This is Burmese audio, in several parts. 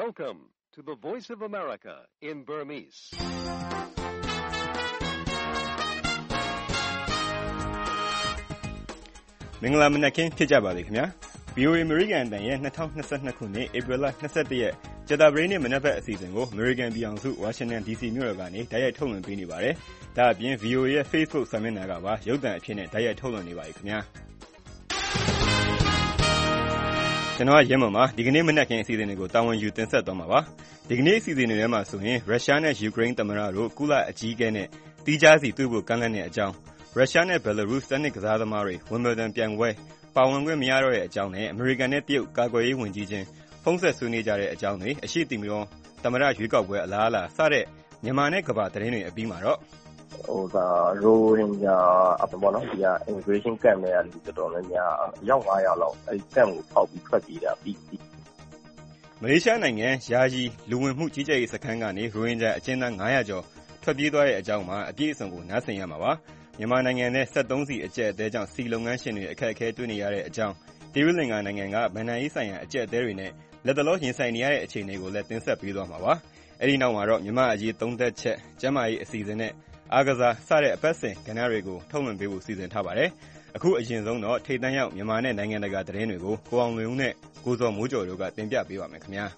Welcome to the Voice of America in Burmese. ။မင်္ဂလာမနက်ခင်းဖြစ်ကြပါစေခင်ဗျာ။ VOA American တန်ရဲ့2022ခုနှစ် April 22ရက်ကြာသပတေးနေ့မနက်ဘက်အစီအစဉ်ကို American ပြည်အောင်စု Washington DC မြို့တော်ကနေတိုက်ရိုက်ထုတ်လွှင့်ပေးနေပါတယ်။ဒါအပြင် VOA ရဲ့ Facebook စာမျက်နှာကပါရုပ်သံအဖြစ်နဲ့တိုက်ရိုက်ထုတ်လွှင့်နေပါပြီခင်ဗျာ။ကျွန်တော်ရဲမောင်ပါဒီကနေ့မနက်ခင်းအစီအစဉ်တွေကိုတာဝန်ယူတင်ဆက်သွားမှာပါ။ဒီကနေ့အစီအစဉ်တွေထဲမှာဆိုရင်ရုရှားနဲ့ယူကရိန်းသမ္မတတို့ကုလအကြီးအကဲနဲ့တီးခြားစီတွေ့ဖို့ကမ်းလှမ်းတဲ့အကြောင်းရုရှားနဲ့ဘယ်လာရုစ်တနစ်ကစားသမားတွေဝင်ဘယ်ဒန်ပြိုင်ပွဲပါဝင်ခွင့်မရတော့တဲ့အကြောင်းနဲ့အမေရိကန်နဲ့တရုတ်ကာကွယ်ရေးဝန်ကြီးချင်းဖုန်းဆက်ဆွေးနွေးကြတဲ့အကြောင်းတွေအရှိတီမီရောသမ္မတရွေးကောက်ပွဲအလားအလာစတဲ့မြန်မာနဲ့ကမ္ဘာသတင်းတွေအပြီးမှာတော့ရိုဟင်ဂျာပေါ့နော်ဒီက immigration camp နဲ့လူတော်တော်များများရောက်900လောက်အဲဒီ camp ကိုဖောက်ပြီးထွက်ပြေးတာပြီးမလေးရှားနိုင်ငံယာယီလူဝင်မှုကြီးကြပ်ရေးစခန်းကနေရိုဟင်ဂျာအကျဉ်းသား900ကျော်ထွက်ပြေးသွားတဲ့အကြောင်းမှာအပြည့်အစုံကိုနားဆင်ရမှာပါမြန်မာနိုင်ငံနဲ့73စီအကျပ်အသေးကြောင့်စီလုပ်ငန်းရှင်တွေအခက်အခဲတွေ့နေရတဲ့အကြောင်းဒေးဗစ်လင်ဂါနိုင်ငံကဗန်နာရေးဆိုင်ရာအကျပ်အသေးတွေနဲ့လက်တလောရင်ဆိုင်နေရတဲ့အခြေအနေကိုလည်းတင်ဆက်ပေးသွားမှာပါအဲဒီနောက်မှာတော့မြန်မာအရေးသုံးသက်ချက်ကျန်းမာရေးအစီအစဉ်နဲ့အားကစားစတဲ့အပတ်စဉ်ကဏ္ဍတွေကိုထုတ်လွှင့်ပေးဖို့စီစဉ်ထားပါတယ်အခုအရင်ဆုံးတော့ထိပ်တန်းရောက်မြန်မာနဲ့နိုင်ငံတကာသတင်းတွေကိုကိုအောင်လွင်ဦးနဲ့ကိုစောမိုးကျော်တို့ကတင်ပြပေးပါမယ်ခင်ဗျာ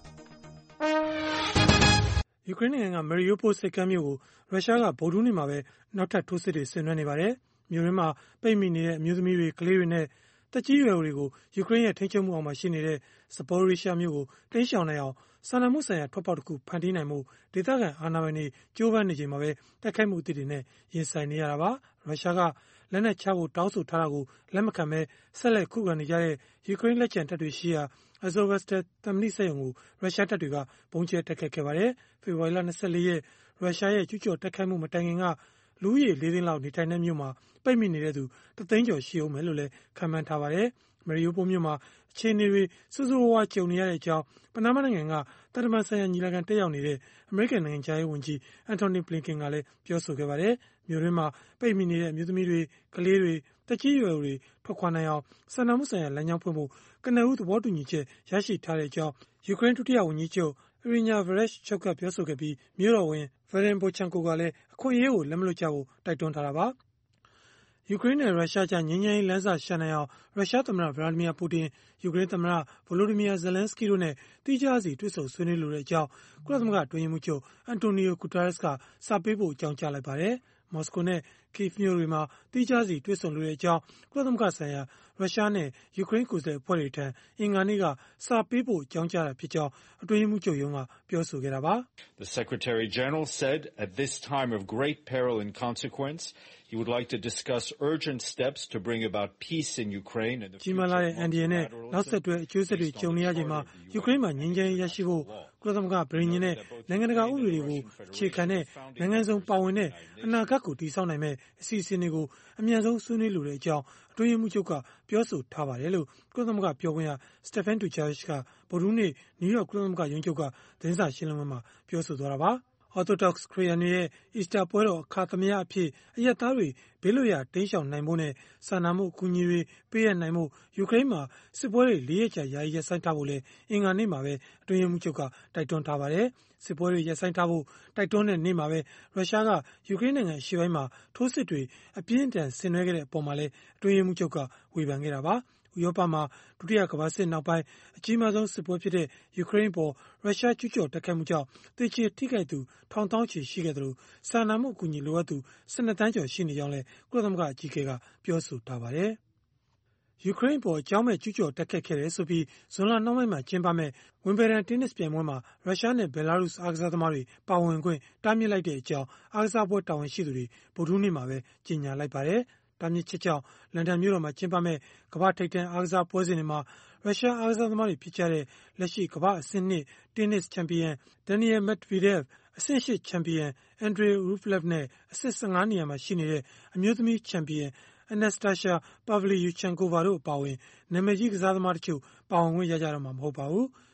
ယူကရိန်းနိုင်ငံကမေရီယိုပိုစစ်ကမ်းမြို့ကိုရုရှားကဗုဒ္ဓဟူးနေ့မှာပဲနောက်ထပ်ထိုးစစ်တွေဆင်နွှဲနေပါတယ်။မြို့ရင်းမှာပိတ်မိနေတဲ့အမျိုးသမီးတွေကလေးတွေနဲ့တက်ကြီးရွယ်တွေကိုယူကရိန်းရဲ့ထိန်းချုပ်မှုအောက်မှာရှိနေတဲ့ဇပိုရီရှားမြို့ကိုတိမ်းရှောင်နိုင်အောင်စာနာမှုဆိုင်ရာထွက်ပေါက်တစ်ခုဖန်တီးနိုင်မှုဒေသခံအာဏာပိုင်တွေကြိုးပမ်းနေချိန်မှာပဲတိုက်ခိုက်မှုအသစ်တွေနဲ့ရင်ဆိုင်နေရတာပါ။ရုရှားကလက်နက်ချဖို့တောင်းဆိုထားတာကိုလက်မခံဘဲဆက်လက်ခုခံနေကြတဲ့ယူကရိန်းလက်ကျန်တပ်တွေရှိရာAzovstal သံမဏိစက်ရုံကိုရုရှားတပ်တွေကဘုံကျဲတိုက်ခိုက်ခဲ့ပါတယ်။ဖေဖော်ဝါရီလ24ရက်ရုရှားရဲ့ကျူးကျော်တိုက်ခိုက်မှုမတိုင်ခင်ကလူဦးရေ4သိန်းလောက်နေထိုင်တဲ့မြို့မှာပိတ်မိနေတဲ့သူ3သိန်းကျော်ရှိအောင်မယ်လို့လည်းခန့်မှန်းထားပါတယ်။မေရီယိုပိုမြို့မှာအခြေအနေတွေစိုးစိုးဝါးဝါးကြုံနေရတဲ့အကြောင်းပနားမားနိုင်ငံကတန်တမန်ဆိုင်ရာညီလာခံတက်ရောက်နေတဲ့အမေရိကန်နိုင်ငံခြားရေးဝန်ကြီးအန်တိုနီဘလင်ကန်ကလည်းပြောဆိုခဲ့ပါတယ်။မြို့ရင်းမှာပိတ်မိနေတဲ့အမျိုးသမီးတွေကလေးတွေတက်ကြီးရွယ်တွေထွက်ခွာနိုင်အောင်စာနာမှုဆိုင်ရာလမ်းကြောင်းဖွင့်ဖို့ကနဦးသဘောတူညီချက်ရရှိထားတဲ့အကြောင်းယူကရိန်းဒုတိယဝန်ကြီးချုပ်အရီညာဗရက်ချ်ကပြောဆိုခဲ့ပြီးမြို့တော်ဝန်ဗရင်ဘိုချန်ကိုကလည်းအခွင့်အရေးကိုလက်မလွတ်ကြဖို့တိုက်တွန်းထားတာပါ။ယူကရိန်းနဲ့ရုရှားကြားငြိမ်းချမ်းရေးလမ်းစာရှာနိုင်အောင်ရုရှားသမ္မတဗလာဒီမီယာပူတင်ယူကရိန်းသမ္မတဗိုလိုဒီမီယာဇလန်စကီတို့နဲ့တိကျစီတွေ့ဆုံဆွေးနွေးလိုတဲ့အကြောင်းကုလသမဂ္ဂအတွင်းရေးမှူးချုပ်အန်တိုနီယိုဂူတာရက်စ်ကစာပေးပို့အကြောင်းကြားလိုက်ပါတယ်။မော်စကိုနဲ့ကိဗ်မြို့တွေမှာတိကျစီတွေ့ဆုံလိုတဲ့အကြောင်းကုလသမဂ္ဂဆိုင်ရာရုရှားနဲ့ယူကရိန်းကိုယ်စားလှယ်အဖွဲ့တွေထံအင်္ဂါနေ့ကစာပေးပို့အကြောင်းကြားတာဖြစ်ကြောင်းအတွင်းရေးမှူးချုပ်ရုံးကပြောဆိုခဲ့တာပါ။ The Secretary General said at this time of great peril and consequence he would like to discuss urgent steps to bring about peace in Ukraine and the future of multilateral နဲ့နောက်ဆက်တွဲအကျိုးဆက်တွေကြုံနေရချိန်မှာယူကရိန်းမှာငြိမ်းချမ်းရေးရရှိဖို့ကုလသမဂ္ဂပြည်ညင်းနဲ့နိုင်ငံတကာဥပဒေတွေကိုအခြေခံတဲ့နိုင်ငံစုံပါဝင်တဲ့အနာဂတ်ကိုတည်ဆောက်နိုင်မဲ့အစီအစဉ်တွေကိုအမြန်ဆုံးဆွေးနွေးလိုတဲ့အကြောင်းအတွင်းရေးမှူးချုပ်ကပြောဆိုထားပါတယ်လို့ကုလသမဂ္ဂပြောခွင့်ရစတက်ဖန်ဒူချာရစ်ကဗုဒ္ဓဟူးနေ့နယူးယောက်ကုလသမဂ္ဂရုံးချုပ်ကသတင်းစာရှင်းလင်းပွဲမှာပြောဆိုသွားတာပါ။ Orthodox ခရစ်ယာန်တွေရဲ့အီစတာပွဲတော်အခါသမယအဖြစ်အရပ်သားတွေဘေးလွတ်ရာတိမ်းရှောင်နိုင်ဖို့နဲ့စာနာမှုအကူအညီတွေပေးအပ်နိုင်ဖို့ယူကရိန်းမှာစစ်ပွဲတွေ4ရက်ကြာယာယီရပ်ဆိုင်းထားဖို့လည်းအင်္ဂါနေ့မှာပဲအတွင်းရေးမှူးချုပ်ကတိုက်တွန်းထားပါတယ်။စစ်ပွဲတွေရပ်ဆိုင်းထားဖို့တိုက်တွန်းတဲ့နေ့မှာပဲရုရှားကယူကရိန်းနိုင်ငံအရှေ့ပိုင်းမှာထိုးစစ်တွေအပြင်းအထန်ဆင်နွှဲခဲ့တဲ့အပေါ်မှာလည်းအတွင်းရေးမှူးချုပ်ကဝေဖန်ခဲ့တာပါ။ဥရောပမှာဒုတိယကမ္ဘာစစ်နောက်ပိုင်းအကြီးမားဆုံးစစ်ပွဲဖြစ်တဲ့ယူကရိန်းပေါ်ရုရှားကျူးကျော်တိုက်ခိုက်မှုကြောင့်သေကျေထိခိုက်သူထောင်သောင်းချီရှိခဲ့သလိုစာနာမှုအကူအညီလိုအပ်သူ12တန်းကျော်ရှိနေကြောင်းလည်းကုလသမဂ္ဂအကြီးအကဲကပြောဆိုထားပါတယ်။ယူကရိန်းပေါ်အကြောင်းမဲ့ကျူးကျော်တိုက်ခိုက်ခဲ့တယ်ဆိုပြီးဇွန်လနှောင်းပိုင်းမှာကျင်းပမဲ့ဝင်ဘယ်ဒန်တင်းနစ်ပြိုင်ပွဲမှာရုရှားနဲ့ဘယ်လာရုစ်အားကစားသမားတွေပါဝင်ခွင့်တားမြစ်လိုက်တဲ့အကြောင်းအားကစားပွဲတာဝန်ရှိသူတွေဗုဒ္ဓဟူးနေ့မှာပဲကြေညာလိုက်ပါတယ်။တားမြစ်ချက်ကြောင့်လန်ဒန်မြို့တော်မှာကျင်းပမဲ့ကမ္ဘာထိပ်တန်းအားကစားပွဲစဉ်တွေမှာရုရှားအားကစားသမားတွေဖြစ်ကြတဲ့လက်ရှိကမ္ဘာအဆင့်2တင်းနစ်ချန်ပီယံဒန်နီယယ်မက်ဒ်ဗီဒက်အဆင့်8ချန်ပီယံအန်ဒရေရူဖလက်နဲ့အဆင့်15နေရာမှာရှိနေတဲ့အမျိုးသမီးချန်ပီယံအနက်စတာရှာပဗလီယူချန်ကိုဗာတို့အပါအဝင်နာမည်ကြီးကစားသမားတချို့ပါဝင်ခွင့်ရကြတော့မှာမဟုတ်ပါဘူး။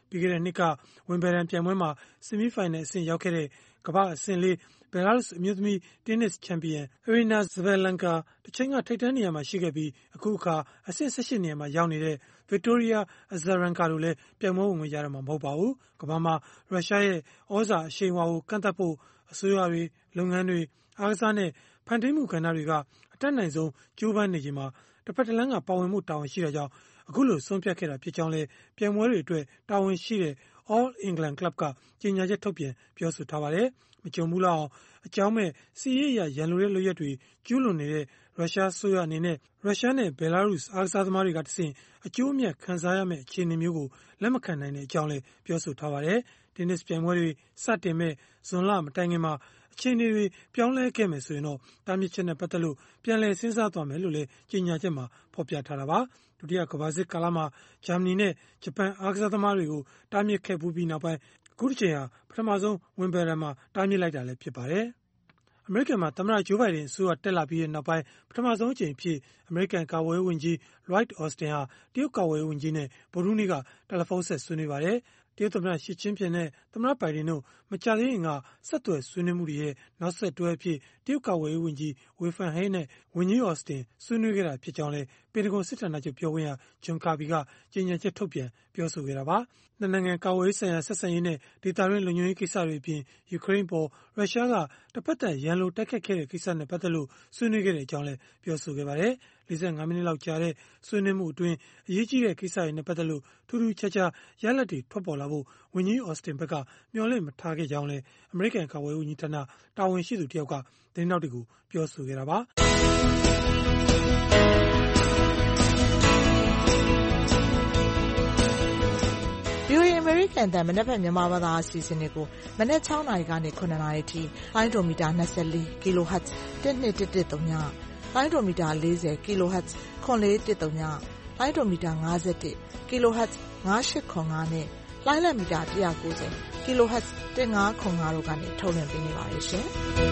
ပြီးခဲ့တဲ့နှစ်ကဝင်ဘယ်ဒန်ပြိုင်ပွဲမှာဆီမီဖိုင်နယ်အဆင့်ရောက်ခဲ့တဲ့ကမ္ဘာ့အဆင့်4ဘယ်လာရုစ်အမျိုးသမီးတင်းနစ်ချန်ပီယံ Aryna Sabalenka တစ်ချိန်ကထိပ်တန်းနေရာမှာရှိခဲ့ပြီးအခုအခါအဆင့်18နေရာမှာရောက်နေတဲ့ Victoria Azarenka တို့လည်းပြိုင်ပွဲဝင်ခွင့်ရတော့မှာမဟုတ်ပါဘူး။ကမ္ဘာမှာရုရှားရဲ့ဩဇာအရှိန်အဝါကိုကန့်သတ်ဖို့အစိုးရတွေလုပ်ငန်းတွေအားကစားနဲ့ဖန်တီးမှုကဏ္ဍတွေကအတတ်နိုင်ဆုံးကြိုးပမ်းနေချိန်မှာတစ်ဖက်တစ်လမ်းကပါဝင်မှုတာဝန်ရှိတာကြောင့်အခုလိုဆုံးဖြတ်ခဲ့တာဖြစ်ကြောင်းလည်းပြိုင်ပွဲတွေအတွက်တာဝန်ရှိတဲ့ All England Club ကကြေညာချက်ထုတ်ပြန်ပြောဆိုထားပါတယ်။မကြုံဘူးလောက်အောင်အကြောင်းမဲ့စီးရေးရရန်လိုတဲ့လုပ်ရက်တွေကျူးလွန်နေတဲ့ရုရှားဆိုရအနေနဲ့ရုရှားနဲ့ဘယ်လာရုစ်အားကစားသမားတွေကတဆင့်အကျိုးအမြတ်ခံစားရမယ့်အခြေအနေမျိုးကိုလက်မခံနိုင်တဲ့အကြောင်းလည်းပြောဆိုထားပါတယ်။တင်းနစ်ပြိုင်ပွဲတွေစတင်မဲ့ဇွန်လမတိုင်ခင်မှာအခြေအနေတွေပြောင်းလဲခဲ့မယ်ဆိုရင်တော့တားမြစ်ချက်နဲ့ပတ်သက်လို့ပြန်လည်စဉ်းစားသွားမယ်လို့လည်းကြေညာချက်မှာဖော်ပြထားတာပါ။ဒုတိယကမ္ဘာစစ်ကာလမှာဂျာမနီနဲ့ဂျပန်အားကစားသမားတွေကိုတားမြစ်ခဲ့ပြီးနောက်ပိုင်းအခုတစ်ချိန်ဟာပထမဆုံးဝင်ဘယ်ဒန်မှာတားမြစ်လိုက်တာလည်းဖြစ်ပါတယ်။အမေရိကန်မှာသမ္မတဂျိုးဘိုင်ဒန်အစိုးရတက်လာပြီးနောက်ပိုင်းပထမဆုံးအကြိမ်ဖြစ်အမေရိကန်ကာကွယ်ရေးဝန်ကြီး Lloyd Austin ဟာတရုတ်ကာကွယ်ရေးဝန်ကြီးနဲ့ဗုဒ္ဓဟူးနေ့ကတယ်လီဖုန်းဆက်ဆွေးနွေးပါတယ်။တရုတ်သမ္မတရှီကျင်းဖျင်နဲ့သမ္မတဘိုင်ဒန်တို့မကြာသေးခင်ကဆက်သွယ်ဆွေးနွေးမှုတွေရဲ့နောက်ဆက်တွဲအဖြစ်တရုတ်ကာကွယ်ရေးဝန်ကြီးဝေဖန်ဟိန်းနဲ့ဝန်ကြီးအော်စတင်ဆွေးနွေးခဲ့တာဖြစ်ကြောင်းလည်းပင်တဂွန်စစ်ဌာနချုပ်ပြောခွင့်ရဂျွန်ကာဘီကကြေညာချက်ထုတ်ပြန်ပြောဆိုခဲ့တာပါ။နှစ်နိုင်ငံကာကွယ်ရေးဆိုင်ရာဆက်ဆံရေးနဲ့ဒေသတွင်းလုံခြုံရေးကိစ္စတွေအပြင်ယူကရိန်းပေါ်ရုရှားကတစ်ဖက်သက်ရန်လိုတိုက်ခတ်ခဲ့တဲ့ကိစ္စနဲ့ပတ်သက်လို့ဆွေးနွေးခဲ့တဲ့အကြောင်းလည်းပြောဆိုခဲ့ပါတယ်။45မိနစ်လောက်ကြာတဲ့ဆွေးနွေးမှုအတွင်းအရေးကြီးတဲ့ကိစ္စတွေနဲ့ပတ်သက်လို့ထူးထူးခြားခြားရလဒ်တွေထွက်ပေါ်လာဖို့ဝန်ကြီးအော်စတင်ဘက်ကမျှော်လင့်မထားခဲ့ကြောင်းလည်းအမေရိကန်ကာကွယ်ရေးဝန်ကြီးဌာနတာဝန်ရှိသူတယောက်ကသတင်းထောက်တွေကိုပြောဆိုခဲ့တာပါ VOA American တန်မနက်ဖြန်မြန်မာဘာသာအစီအစဉ်တွေကိုမနက်6နာရီကနေ9နာရီထိလိုင်းဒိုမီတာ24 kHz 1213ညလိုင်းဒိုမီတာ40 kHz 9413ညလိုင်းဒိုမီတာ51 kHz 9805နဲ့လိုင်းလက်မီတာ190 kHz 1505တို့ကနေထုတ်လွှင့်ပေးနေပါတယ်ရှင်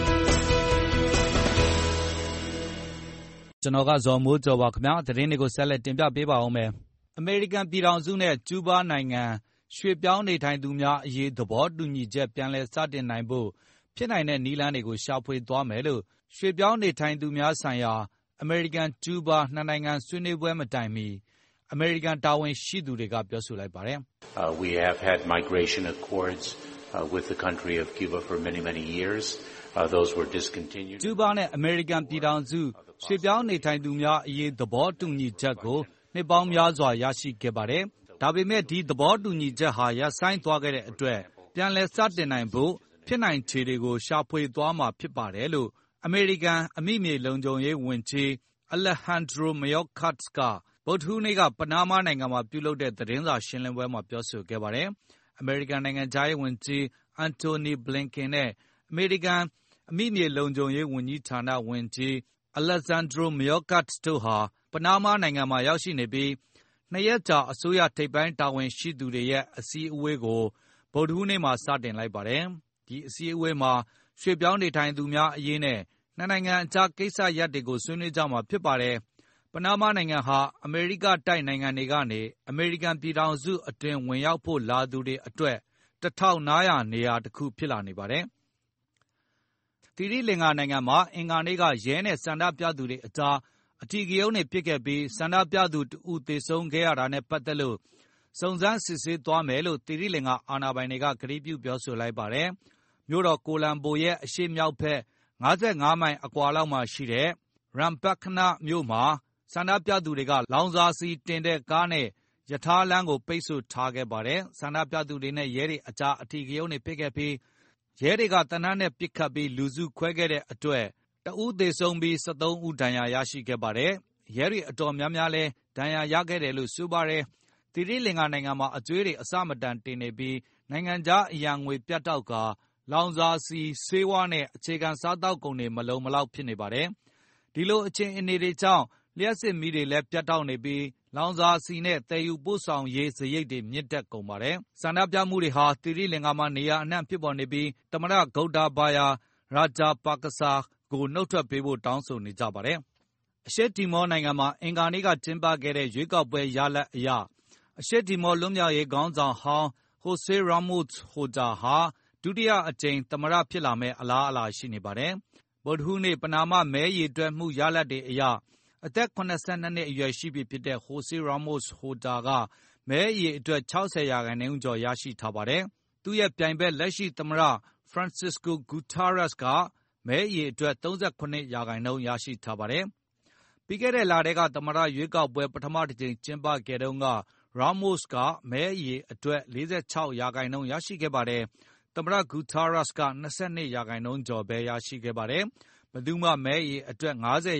ကျွန်တော်ကဇော်မိုးကျော်ပါခင်ဗျာသတင်းတွေကိုဆက်လက်တင်ပြပေးပါဦးမယ်အမေရိကန်ပြည်ထောင်စုနဲ့ကျူးဘားနိုင်ငံရွှေ့ပြောင်းနေထိုင်သူများအရေးသဘောတူညီချက်ပြန်လည်စတင်နိုင်ဖို့ဖြစ်နိုင်တဲ့နည်းလမ်းတွေကိုရှာဖွေသွားမယ်လို့ရွှေ့ပြောင်းနေထိုင်သူများဆိုင်ရာအမေရိကန်ကျူးဘားနှစ်နိုင်ငံဆွေးနွေးပွဲမတိုင်မီအမေရိကန်တာဝန်ရှိသူတွေကပြောဆိုလိုက်ပါတယ် We have had migration accords with the country of Cuba for many years. Those were discontinued. ကျူးဘားနဲ့အမေရိကန်ပြည်ထောင်စုရွှေ့ပြောင်းနေထိုင်သူများအရေးသဘောတူညီချက်ကိုနှစ်ပေါင်းများစွာရရှိခဲ့ပါတယ်။ဒါပေမဲ့ဒီသဘောတူညီချက်ဟာရပ်ဆိုင်းသွားခဲ့တဲ့အတွက်ပြန်လည်စတင်နိုင်ဖို့ဖြစ်နိုင်ခြေတွေကိုရှာဖွေသွားမှာဖြစ်ပါတယ်လို့အမေရိကန်အမိမြေလုံခြုံရေးဝန်ကြီး Alejandro Mayorkas ကဗုဒ္ဓဟူးနေ့ကပနားမားနိုင်ငံမှာပြုလုပ်တဲ့သတင်းစာရှင်းလင်းပွဲမှာပြောဆိုခဲ့ပါတယ်။အမေရိကန်နိုင်ငံခြားရေးဝန်ကြီး Antony Blinken နဲ့အမေရိကန်အမိမြေလုံခြုံရေးဝန်ကြီးဌာနဝန်ကြီး Alejandro Mayorkas တို့ဟာပနားမားနိုင်ငံမှာရောက်ရှိနေပြီး2ရက်ကြာအစိုးရထိပ်ပိုင်းတာဝန်ရှိသူတွေရဲ့အစည်းအဝေးကိုဗုဒ္ဓဟူးနေ့မှာစတင်လိုက်ပါတယ်။ဒီအစည်းအဝေးမှာရွှေ့ပြောင်းနေထိုင်သူများအရေးနဲ့နှစ်နိုင်ငံအကြားကိစ္စရပ်တွေကိုဆွေးနွေးကြမှာဖြစ်ပါတယ်။ပနားမားနိုင်ငံဟာအမေရိကတိုက်နိုင်ငံတွေကနေအမေရိကန်ပြည်ထောင်စုအတွင်းဝင်ရောက်ဖို့လာသူတွေအတွက်1500နေရာတစ်ခုဖြစ်လာနေပါတယ်။သီရိလင်္ကာနိုင်ငံမှာအင်္ဂါနေ့ကရဲနဲ့ဆန္ဒပြသူတွေအကြားအဓိကရုဏ်းတွေဖြစ်ခဲ့ပြီးဆန္ဒပြသူတဦးသေဆုံးခဲ့ရတာနဲ့ပတ်သက်လို့စုံစမ်းစစ်ဆေးသွားမယ်လို့သီရိလင်္ကာအာဏာပိုင်တွေကကတိပြုပြောဆိုလိုက်ပါတယ်။မြို့တော်ကိုလံဘိုရဲ့အရှေ့မြောက်ဘက်55မိုင်အကွာလောက်မှာရှိတဲ့ရမ်ပက်ခနမြို့မှာဆန္ဒပြသူတွေကလောင်စာဆီတင်တဲ့ကားနဲ့ရထားလမ်းကိုပိတ်ဆို့ထားခဲ့ပါတယ်။ဆန္ဒပြသူတွေနဲ့ရဲတွေအကြားအဓိကရုဏ်းတွေဖြစ်ခဲ့ပြီးရဲတွေကသေနတ်နဲ့ပစ်ခတ်ပြီးလူစုခွဲခဲ့တဲ့အတွက်တဦးသေဆုံးပြီး13ဦးဒဏ်ရာရရှိခဲ့ပါတယ်။ရဲတွေအတော်များများလည်းဒဏ်ရာရခဲ့တယ်လို့ဆိုပါတယ်။သီရိလင်္ကာနိုင်ငံမှာအကြွေးတွေအစမတန်တင်နေပြီးနိုင်ငံခြားအရန်ငွေပြတ်တောက်ကာလောင်စာဆီဆေးဝါးနဲ့အခြေခံစားသောက်ကုန်တွေမလုံမလောက်ဖြစ်နေပါတယ်။ဒီလိုအခြေအနေတွေကြောင့်လျှပ်စစ်မီးတွေလည်းပြတ်တောက်နေပြီးလောင်စာဆီနဲ့သယ်ယူပို့ဆောင်ရေးစရိတ်တွေမြင့်တက်ကုန်ပါတယ်။ဆန္ဒပြမှုတွေဟာသီရိလင်္ကာမှာနေရာအနှံ့ဖြစ်ပေါ်နေပြီးသမ္မတဂုတ်တာဘာယာရာဂျာပါကစာကိုနှုတ်ထွက်ပေးဖို့တောင်းဆိုနေကြပါတယ်။အရှေ့တီမောနိုင်ငံမှာအင်္ဂါနေ့ကကျင်းပခဲ့တဲ့ရွေးကောက်ပွဲရလဒ်အရအရှေ့တီမောလွတ်မြောက်ရေးခေါင်းဆောင်ဟောင်း Jose Ramos Horta ဟာဒုတိယအကြိမ်သမ္မတဖြစ်လာမယ့်အလားအလာရှိနေပါတယ်။ဗုဒ္ဓဟူးနေ့ပနာမမဲရေတွက်မှုရလဒ်တွေအရအသက်82နှစ်အရွယ်ရှိပြီဖြစ်တဲ့ Jose Ramos Horta ကမဲရေအတွက် 60% ကျော်ရရှိထားပါတယ်။သူ့ရဲ့ပြိုင်ဘက်လက်ရှိသမ္မတ Francisco Guterres ကမဲရေအတွက် 38% ရရှိထားပါတယ်။ပြီးခဲ့တဲ့လထဲကသမ္မတရွေးကောက်ပွဲပထမတစ်ကြိမ်ကျင်းပခဲ့တုန်းက Ramos ကမဲရေအတွက် 46% ရရှိခဲ့ပါတယ်။သမ္မတ Guterres က 22% ကျော်ပဲရရှိခဲ့ပါတယ်။ဘယ်သူမှမဲရေအတွက်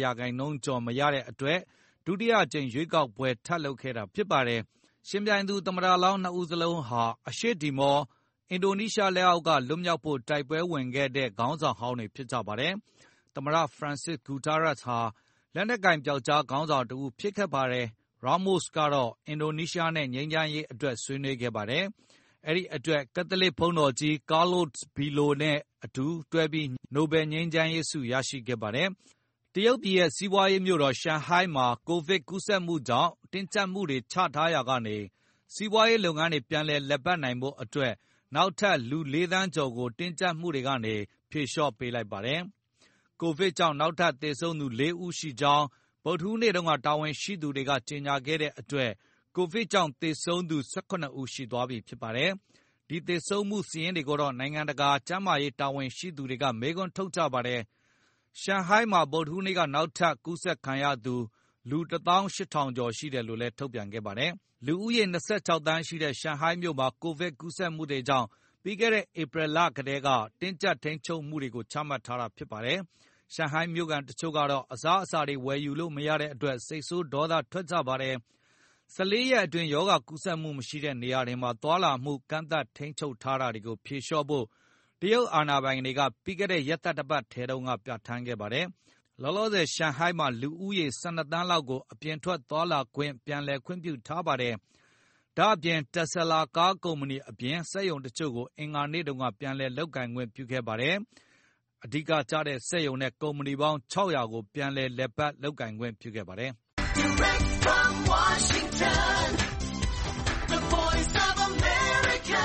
50% ကျော်မရတဲ့အတွက်ဒုတိယအကြိမ်ရွေးကောက်ပွဲထပ်လုပ်ခဲ့တာဖြစ်ပါတယ်။ရှင်ပြိုင်သူသမ္မတလောင်းနှစ်ဦးစလုံးဟာအရှေ့တီမော်အင်ဒိုနီးရှားလက်အောက်ကလွတ်မြောက်ဖို့တိုက်ပွဲဝင်ခဲ့တဲ့ခေါင်းဆောင်ဟောင်းတွေဖြစ်ကြပါတယ်။သမ္မတ Francisco Guterres ဟာလက်နက်ကိုင်ပျောက်ကြားခေါင်းဆောင်တဦးဖြစ်ခဲ့ပါတယ်။ Ramos ကတော့အင်ဒိုနီးရှားနဲ့ငြိမ်းချမ်းရေးအတွက်ဆွေးနွေးခဲ့ပါတယ်။အဲဒီအတွက်ကက်သလစ်ဘုန်းတော်ကြီး Carlos Belo နဲ့အတူတွဲပြီးနိုဘယ်ငြိမ်းချမ်းရေးဆုရရှိခဲ့ပါတယ်။တရုတ်ပြည်ရဲ့စီးပွားရေးမြို့တော်ရှန်ဟိုင်းမှာကိုဗစ်ကူးစက်မှုကြောင့်တင်းကျပ်မှုတွေချထားရာကနေစီးပွားရေးလုပ်ငန်းတွေပြန်လည်လည်ပတ်နိုင်ဖို့အတွက်နောက်ထပ်လူ 4 သန်းကျော်ကိုတင်းကျပ်မှုတွေကနေဖြေလျှော့ပေးလိုက်ပါတယ်။ကိုဗစ်ကြောင့်နောက်ထပ်သေဆုံးသူ 4 ဦးရှိကြောင်းဗုဒ္ဓဟူးနေ့တုန်းကတာဝန်ရှိသူတွေကကြေညာခဲ့တဲ့အတွက်ကိုဗစ်ကြောင့်သေဆုံးသူ 18 ဦးရှိသွားပြီဖြစ်ပါတယ်။ဒီသေဆုံးမှုစာရင်းတွေကိုတော့နိုင်ငံတကာကျန်းမာရေးတာဝန်ရှိသူတွေကမေးခွန်းထုတ်ကြပါတယ်။ရှန်ဟိုင်းမှာဗုဒ္ဓဟူးနေ့ကနောက်ထပ်ကူးစက်ခံရသူလူ 18000 ကျော်ရှိတယ်လို့လည်းထုတ်ပြန်ခဲ့ပါတယ်။လူဦးရေ26 သန်းရှိတဲ့ရှန်ဟိုင်းမြို့မှာကိုဗစ်ကူးစက်မှုတွေကြောင့်ပြီးခဲ့တဲ့ဧပြီလကတည်းကတင်းကျပ်ထိန်းချုပ်မှုတွေကိုချမှတ်ထားတာဖြစ်ပါတယ်။ရှန်ဟိုင်းမြို့ခံတချို့ကတော့အစားအစာတွေဝယ်ယူလို့မရတဲ့အတွက်စိတ်ဆိုးဒေါသထွက်ကြပါတယ်။ 14 ရက်အတွင်းရောဂါကူးစက်မှုမရှိတဲ့နေရာတွေမှာသွာလာမှုကန့်သတ်ထိန်းချုပ်ထားတာတွေကိုဖြေလျှော့ဖို့တရုတ်အာဏာပိုင်တွေကပြီးခဲ့တဲ့ရက်သတ္တပတ်ထဲတုန်းကပြဋ္ဌာန်းခဲ့ပါတယ်။လောလောဆယ်ရှန်ဟိုင်းမှာလူဦးရေ12 သန်းလောက်ကိုအပြင်ထွက်သွားလာခွင့်ပြန်လည်ခွင့်ပြုထားပါတယ်။ဒါ့အပြင် Tesla ကားကုမ္ပဏီအပြင်စက်ရုံတချို့ကိုအင်္ဂါနေ့တုန်းကပြန်လည်လုပ်ကိုင်ခွင့်ပြုခဲ့ပါတယ်။အဓိကကျတဲ့စက်ရုံနဲ့ကုမ္ပဏီပေါင်း 600 ကိုပြန်လည်လည်ပတ်လုပ်ကိုင်ခွင့်ပြုခဲ့ပါတယ်။ Direct from Washington, the voice of America,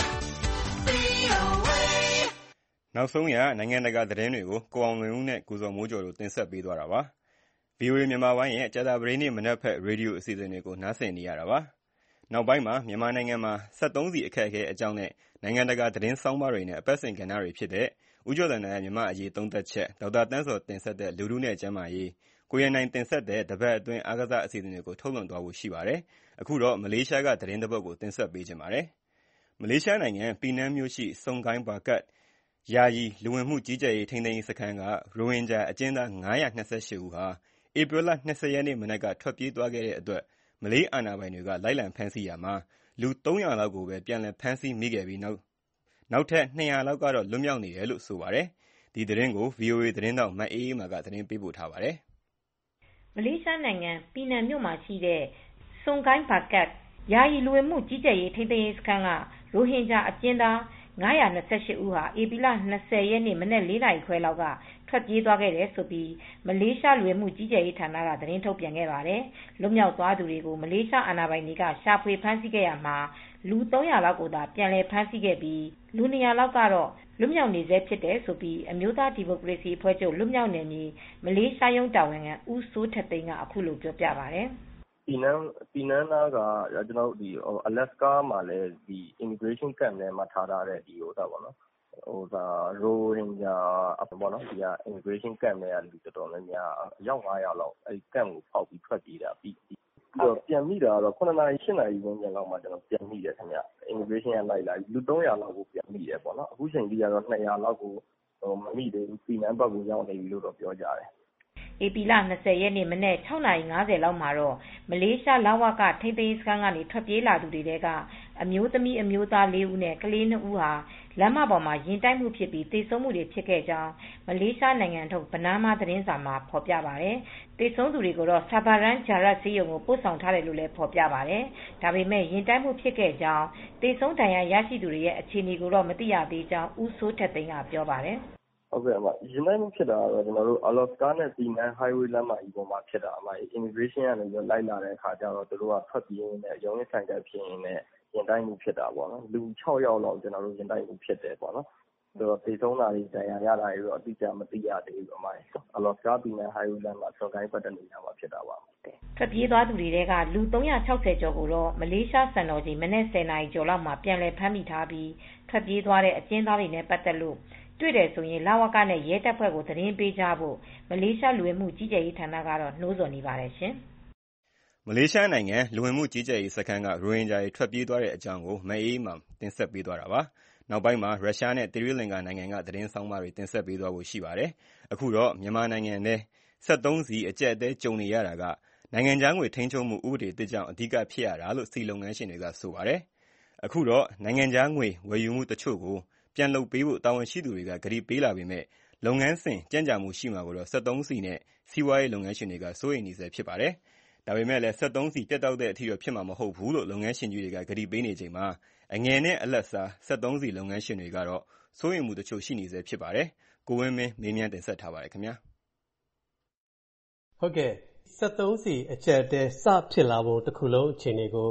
VOA. နောက်ဆုံးရနိုင်ငံတကာသတင်းတွေကိုကိုအောင်လွင်ဦးနဲ့ကိုဇော်မိုးကျော်တို့တင်ဆက်ပေးသွားတာပါ။ VOA မြန်မာပိုင်းရဲ့ကြာသပတေးနေ့မနက်ဖက်ရေဒီယိုအစီအစဉ်တွေကိုနားဆင်နေရတာပါ။နောက်ပိုင်းမှာမြန်မာနိုင်ငံမှာ73စီအခက်အခဲအကြောင်းနဲ့နိုင်ငံတကာသတင်းဆောင်းပါးတွေနဲ့အပတ်စဉ်ကဏ္ဍတွေဖြစ်တဲ့ဦးကျော်ဇံရဲ့မြန်မာအရေးသုံးသက်ချက်ဒေါက်တာတန်းစော်တင်ဆက်တဲ့လူထုနဲ့ကျန်းမာရေးကိုရနိုင်တင်ဆက်တဲ့တပတ်အတွင်းအားကစားအစီအစဉ်တွေကိုထုတ်လွှင့်သွားဖို့ရှိပါတယ်။အခုတော့မလေးရှားကသတင်းတစ်ပုဒ်ကိုတင်ဆက်ပေးခြင်းပါတယ်။မလေးရှားနိုင်ငံပီနန်းမြို့ရှိစုံကိုင်းဘာကတ်ယာယီလူဝင်မှုကြီးကြပ်ရေးထိန်းသိမ်းရေးစခန်းကရိုဟင်ဂျာအကျဉ်းသား928ဦးဟာဧပြီလ20ရက်နေ့မနက်ကထွက်ပြေးသွားခဲ့တဲ့အတွက်မလေးအာဏာပိုင်တွေကလိုက်လံဖမ်းဆီးရာမှာလူ300လောက်ကိုပဲပြန်လည်ဖမ်းဆီးမိခဲ့ပြီးနောက်ထပ်200လောက်ကတော့လွတ်မြောက်နေတယ်လို့ဆိုပါတယ်။ဒီသတင်းကို VOA သတင်းတောက်မအေးအေးမာကသတင်းပေးပို့ထားပါတယ်။မလေးရှားနိုင်ငံပီနန်မြို့မှာရှိတဲ့စုံကိုင်းဘာကတ်ယာယီလူဝင်မှုကြီးကြပ်ရေးထိန်းသိမ်းရေးစခန်းကရိုဟင်ဂျာအကျဉ်းသား928ဦးဟာဧပြီလ20ရက်နေ့မနက်4 နာရီခွဲလောက်ကထွက်ပြေးသွားခဲ့တယ်လို့မလေးရှားလူဝင်မှုကြီးကြပ်ရေးဌာနကသတင်းထုတ်ပြန်ခဲ့ပါတယ်။လွတ်မြောက်သွားသူတွေကိုမလေးရှားအာဏာပိုင်တွေကရှာဖွေဖမ်းဆီးခဲ့ရမှာလူ300လောက်ကိုသာပြန်လည်ဖမ်းဆီးခဲ့ပြီးလူ200လောက်ကတော့လွတ်မြောက်နေဆဲဖြစ်တယ်လို့အမျိုးသားဒီမိုကရေစီအဖွဲ့ချုပ်လွတ်မြောက်နယ်မြေမလေးရှားရုံးတာဝန်ခံဦးစိုးထက်သိန်းကအခုလိုပြောပြပါတယ်။ပီနန်းနာကကျွန်တော်တို့အလက်စကာမှာလည်းimmigration camp ထဲမှာထားတဲ့ရိုဟင်ဂျာimmigration camp ထဲကလူတော်တော်များများအယောက်900လောက်အဲဒီ camp ကိုဖောက်ပြီးထွက်ပြေးတာပြီးတော့ပြန်မိတာကတော့9 နာရီ10 နာရီဝန်းကျင်လောက်မှကျွန်တော်ပြန်မိတယ်ခင်ဗျ။ immigration ကလိုက်လာလူ300လောက်ကိုပြန်မိတယ်ပေါ့နော်။အခုချိန်ကြီးကတော့200လောက်ကိုမမိသေးဘူးပီနန်းဘက်ကိုရောက်နေပြီလို့တော့ပြောကြတယ်။ဧပြီလ20ရက်နေ့မနက်6 နာရီ 50 လောက်မှာတော့မလေးရှားလဝကထိန်းသိမ်းရေးစခန်းကနေထွက်ပြေးလာသူတွေထဲကအမျိုးသမီးအမျိုးသား4ဦးနဲ့ကလေး2ဦးဟာလမ်းမပေါ်မှာရင်တိုက်မှုဖြစ်ပြီးသေဆုံးမှုတွေဖြစ်ခဲ့ကြောင်းမလေးရှားနိုင်ငံထုတ်ပနားမားသတင်းစာမှာဖော်ပြပါတယ်။သေဆုံးသူတွေကိုတော့ဆာဘာရန်ဂျာရတ်ဆေးရုံကိုပို့ဆောင်ထားတယ်လို့လည်းဖော်ပြပါတယ်။ဒါပေမဲ့ရင်တိုက်မှုဖြစ်ခဲ့ကြောင်းသေဆုံးဒဏ်ရာရရှိသူတွေရဲ့အခြေအနေကိုတော့မသိရသေးကြောင်းဦးစိုးထက်သိန်းကပြောပါတယ်။ဟုတ်ကဲ့ရင်တိုက်မှုဖြစ်တာကတော့ကျွန်တော်တို့အလော့စကာနဲ့ပီနန်း highway လမ်းမကြီးပေါ်မှာဖြစ်တာimmigration ကနေလိုက်လာတဲ့အခါကျတော့သူတို့ကထွက်ပြေးနေရုံးရဆိုင်ကဖြစ်နေရင်တိုက်မှုဖြစ်တာပေါ့နော်လူ6ယောက်လောက်ကျွန်တော်တို့ရင်တိုက်မှုဖြစ်တယ်ပေါ့နော်သေဆုံးတာတွေဒဏ်ရာရတာတွေတော့အတိအကျမသိရသေးဘူးအမိုင်းအလော့စကာပြည်နယ် highway လမ်းမှာဆွန်ကိုင်းပတ်တဲ့နေရာမှာဖြစ်တာပါထွက်ပြေးသွားသူတွေထဲကလူ360ကျော်ကိုတော့မလေးရှားစံတော်ချိန်မနက်10:00နာရီကျော်လောက်မှာပြန်လည်ဖမ်းမိထားပြီးထွက်ပြေးသွားတဲ့အကျဉ်းသားတွေနဲ့ပတ်သက်လို့တွေ့တယ်ဆိုရင်လဝကနဲ့ရဲတပ်ဖွဲ့ကိုသတင်းပေးကြဖို့မလေးရှားလူဝင်မှုကြီးကြပ်ရေးဌာနကတော့နှိုးဆော်နေပါတယ်ရှင်မလေးရှားနိုင်ငံလူဝင်မှုကြီးကြပ်ရေးစခန်းကရိုဟင်ဂျာတွေထွက်ပြေးသွားတဲ့အကြောင်းကိုမအေးမှတင်ဆက်ပေးသွားတာပါနောက်ပိုင်းမှာရုရှားနဲ့သီရိလင်္ကာနိုင်ငံကသတင်းဆောင်မတွေတင်ဆက်ပေးသွားဖို့ရှိပါတယ်အခုတော့မြန်မာနိုင်ငံထဲ73စီအကျပ်အသေးကြုံနေရတာကနိုင်ငံခြားငွေထိန်းချုပ်မှုဥပဒေသစ်ကြောင့်အဓိကဖြစ်ရတာလို့စီလုပ်ငန်းရှင်တွေကဆိုပါတယ်အခုတော့နိုင်ငံခြားငွေဝယ်ယူမှုတချို့ကိုပြန်လုပ်ပေးဖို့တာဝန်ရှိသူတွေကကတိပေးလာပေမဲ့လုပ်ငန်းစဉ်ကြန့်ကြာမှုရှိမှာကိုတော့73စီနဲ့စီးပွားရေးလုပ်ငန်းရှင်တွေကစိုးရိမ်နေဆဲဖြစ်ပါတယ်ဒါပေမဲ့လည်း73စီပြတ်တောက်တဲ့အထိတော့ဖြစ်မှာမဟုတ်ဘူးလို့လုပ်ငန်းရှင်ကြီးတွေကကတိပေးနေချိန်မှာအငယ်နဲ့အလတ်စား73စီလုပ်ငန်းရှင်တွေကတော့စိုးရိမ်မှုတချို့ရှိနေဆဲဖြစ်ပါတယ်ကိုဝင်းမင်းမေးမြန်းတင်ဆက်ထားပါတယ်ခင်ဗျာဟုတ်ကဲ့73စီအကျက်တဲစဖြစ်လာဖို့တစ်ခုလုံးအခြေအနေကို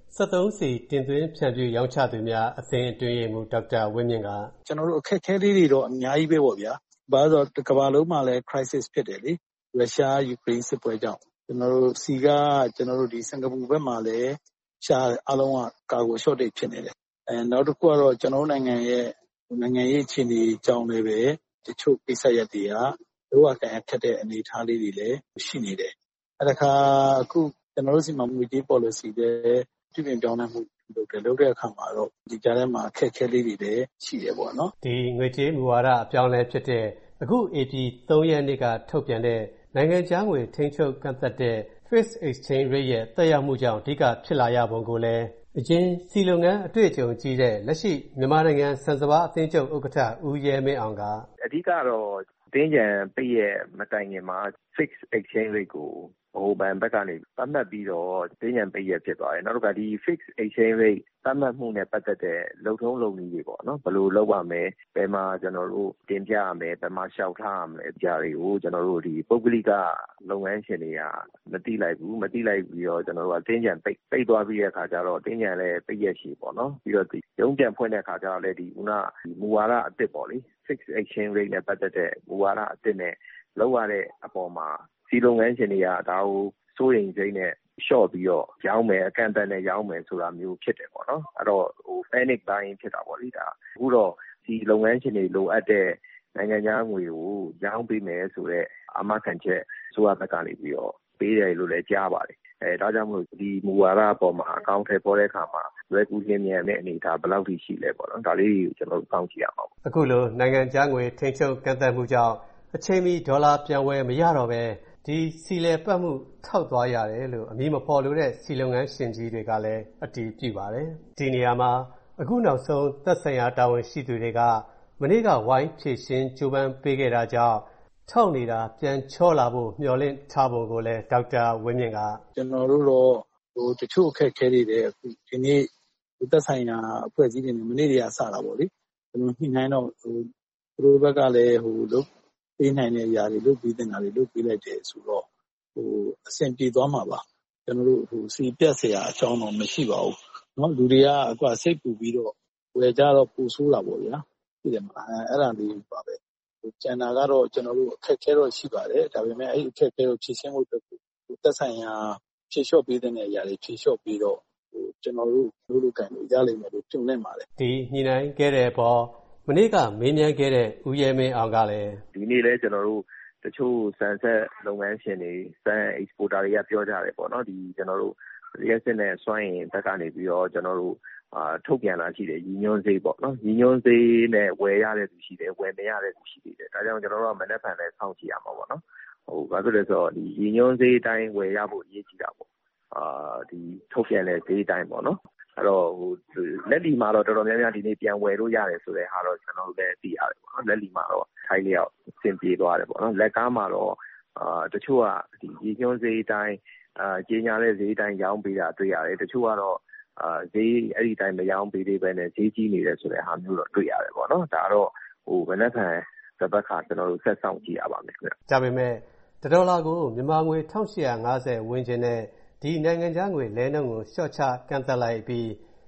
73စီတင်သွင်းဖြန့်ဖြူးရောင်းချသူများအသင်းအတွင်းရေးမှူးဒေါက်တာဝင်းမြင့်ကကျွန်တော်တို့အခက်အခဲလေးတွေတော့အများကြီးပဲပေါ့ဗျာဘာလို့ဆိုတော့ကမ္ဘာလုံးမှာလည်း crisis ဖြစ်တယ်လေရုရှားယူကရိန်းစစ်ပွဲကြောင့်ကျွန်တော်တို့စီကကျွန်တော်တို့ဒီစင်ကာပူဘက်မှာလည်းရှားအလုံးကကာကို shortage ဖြစ်နေတယ်နောက်တစ်ခုကတော့ကျွန်တော်တို့နိုင်ငံရေးအခြေအနေကြောင့်လည်းပဲတချို့ကိစ္စရပ်တွေကလောကကန်ထက်တဲ့အနေအထားလေးတွေလည်းရှိနေတယ်အဲ့ဒါခါအခုကျွန်တော်တို့စီမှာငွေကြေး policy တွေပြုပြင်ပြောင်းလဲမှုလုပ်တဲ့အခါမှာတော့ဒီကြားထဲမှာအခက်အခဲလေးတွေလည်းရှိတယ်ပေါ့နော်ဒီငွေကြေးမူဝါဒအပြောင်းလဲဖြစ်တဲ့အခု AP 3 ရက်နေ့ကထုတ်ပြန်တဲ့နိုင်ငံခြားငွေထိန်းချုပ်ကန့်သတ်တဲ့ Fixed Exchange Rate ရဲ့သက်ရောက်မှုကြောင့်အဓိကဖြစ်လာရပုံကိုလည်းအရင်စီလုပ်ငန်းအတွေ့အကြုံကြီးတဲ့လက်ရှိမြန်မာနိုင်ငံစံစပါးအသင်းချုပ်ဥက္ကဋ္ဌဦးရဲမင်းအောင်ကအဓိကတော့တင်းကြံပိတ်ရဲ့မတိုင်ခင်မှာ Fixed Exchange Rate ကိုဟိုဘန်ဘက်ကနေသတ်မှတ်ပြီးတော့တင်းကြံပိတ်ရဖြစ်သွားတယ်နောက်တစ်ခါဒီ Fixed Exchange Rate သတ်မှတ်မှုနဲ့ပတ်သက်တဲ့လုံထုံးလုံနည်းတွေပေါ့နော်ဘယ်လိုလုပ်ရမလဲဘယ်မှာကျွန်တော်တို့တင်ပြရမယ်ဘယ်မှာရှောက်ထားရမလဲကြားတွေကိုကျွန်တော်တို့ဒီပုဂ္ဂလိကလုပ်ငန်းရှင်တွေကမသိလိုက်ပြီးတော့ကျွန်တော်တို့ကတင်းကြံပိတ်သွားပြီးတဲ့အခါကျတော့တင်းကြံလည်းပိတ်ရရှိပေါ့နော်ပြီးတော့ဒီရုံးပြန်ဖွင့်တဲ့အခါကျတော့လည်းဒီခုနမူဝါဒအသစ်ပေါ့လေ Fixed Exchange Rate နဲ့ပတ်သက်တဲ့မူဝါဒအသစ်နဲ့လောက်ရတဲ့အပေါ်မှာစီလုပ်ငန်းရှင်တွေကဒါကိုစိုးရိမ်စိတ်နဲ့ရှော့ပြီးတော့ရောင်းမယ်အကန့်အသတ်နဲ့ရောင်းမယ်ဆိုတာမျိုးဖြစ်တယ်ပေါ့နော်အဲ့တော့panic buying ဖြစ်တာပေါ့လေဒါအခုတော့ဒီလုပ်ငန်းရှင်တွေလိုအပ်တဲ့နိုင်ငံခြားငွေကိုရောင်းပေးမယ်ဆိုတော့အာမခံချက်ဆိုရဘက်ကနေပြီးတော့ပေးတယ်လို့လည်းကြားပါတယ်ဒါကြောင့်မို့ဒီမူဝါဒအပေါ်မှာအကောင့်ထဲပေါ်တဲ့အခါမှာလွယ်ကူလျင်မြန်တဲ့အနေအထားဘယ်လောက်ထိရှိလဲပေါ့နော်ဒါလေးကိုကျွန်တော်တို့စောင့်ကြည့်ရအောင်အခုလိုနိုင်ငံခြားငွေထိန်းချုပ်ကန့်သတ်မှုကြောင့်အချိန်မီဒေါ်လာပြန်ဝယ်မရတော့ပဲဒီစီလည်ပတ်မှုထောက်သွားရတယ်လို့အမည်မဖော်လို့တဲ့စီလုပ်ငန်းရှင်ကြီးတွေကလည်းအတည်ပြုပါတယ်ဒီနေရာမှာအခုနောက်ဆုံးသက်ဆိုင်ရာတာဝန်ရှိသူတွေကမနေ့ကဝိုင်းဖြည့်ရှင်းကြိုးပမ်းပေးခဲ့တာကြောင့်ထောက်နေတာပြန်ချောလာဖို့မျှော်လင့်ထားပုံကိုလည်းဒေါက်တာဝင်းမြင့်ကကျွန်တော်တို့တော့တချို့အခက်အခဲတွေလည်းအခုဒီနေ့သက်ဆိုင်ရာအဖွဲ့အစည်းတွေနဲ့မနေ့တည်းကစတာပေါ့လေကျွန်တော်ညှိနှိုင်းတော့သူတို့ဘက်ကလည်းလုပ်ပေးနိုင်တဲ့အရာတွေလုပ်ပေးတင်တာတွေလုပ်ပေးလိုက်တယ်ဆိုတော့အဆင်ပြေသွားမှာပါကျွန်တော်တို့စီပြတ်เสียအကြောင်းတော့မရှိပါဘူးเนาะလူတွေကအခုစိတ်ပူပြီးတော့ဝယ်ကြတော့ပူဆိုးလာပေါ့ဗျာသိတယ်မလားအဲ့ဒါလေးပါပဲကျန်တာကတော့ကျွန်တော်တို့အခက်အခဲတော့ရှိပါတယ်ဒါပေမဲ့အဲ့အခက်အခဲကိုဖြေရှင်းဖို့သက်ဆိုင်ရာဖြေလျှော့ပေးတဲ့အရာတွေဖြေလျှော့ပြီးတော့ကျွန်တော်တို့လူကန်တွေရလိမ့်မယ်လို့ပြုံနေပါတယ်ဒီညှိနှိုင်းခဲ့တဲ့ပေါ်မနေ့ကမေးမြန်းခဲ့တဲ့ဦးရဲမင်းအောင်ကလည်းဒီနေ့လဲကျွန်တော်တို့တချို့ဆန်ဆက်လုပ်ငန်းရှင်တွေဆန် exporter တွေကပြောကြတယ်ပေါ့နော်ဒီကျွန်တော်တို့ရက်စစ်နဲ့စွမ်းရင်ဘက်ကနေပြီးတော့ကျွန်တော်တို့ထုတ်ပြန်လာရှိတယ်ညီညွန်းစေးပေါ့နော်ညီညွန်းစေးနဲ့ဝယ်ရတဲ့သူရှိတယ်ဝယ်မရတဲ့သူရှိတယ်ဒါကြောင့်ကျွန်တော်တို့ကမနေ့ကလည်းစောင့်ကြည့်ရမှာပေါ့နော်ဘာဖြစ်လဲဆိုတော့ဒီညီညွန်းစေးအတိုင်းဝယ်ရဖို့အရေးကြီးတာပေါ့ဒီထုတ်ပြန်တဲ့ဈေးအတိုင်းပေါ့နော်အဲ့တော့လက်လီမှာတော့တော်တော်များများဒီနေ့ပြန်ဝယ်လို့ရတယ်ဆိုတဲ့ဟာတော့ကျွန်တော်တို့လည်းသိရတယ်ပေါ့နော်လက်လီမှာတော့ထိုင်းလျောက်အဆင်ပြေသွားတယ်ပေါ့နော်လက်ကားမှာတော့တချို့ကဒီရေညွှန်းဈေးအတိုင်းကြီးညာတဲ့ဈေးအတိုင်းရောင်းပေးတာတွေ့ရတယ်တချို့ကတော့ဈေးအဲ့ဒီတိုင်းမရောင်းပေးသေးပဲနဲ့ဈေးကြီးနေတယ်ဆိုတဲ့ဟာမျိုးတော့တွေ့ရတယ်ပေါ့နော်ဒါတော့မနေ့ကတစ်ပတ်ခါကျွန်တော်တို့ဆက်ဆောင်ကြည့်ရပါမယ်ခင်ဗျဒါပေမဲ့ဒေါ်လာကိုမြန်မာငွေ1850ဝန်းကျင်နဲ့ဒီနိုင်ငံခြားငွေလဲနှုန်းကိုရှော့ချကန့်သတ်လိုက်ပြီး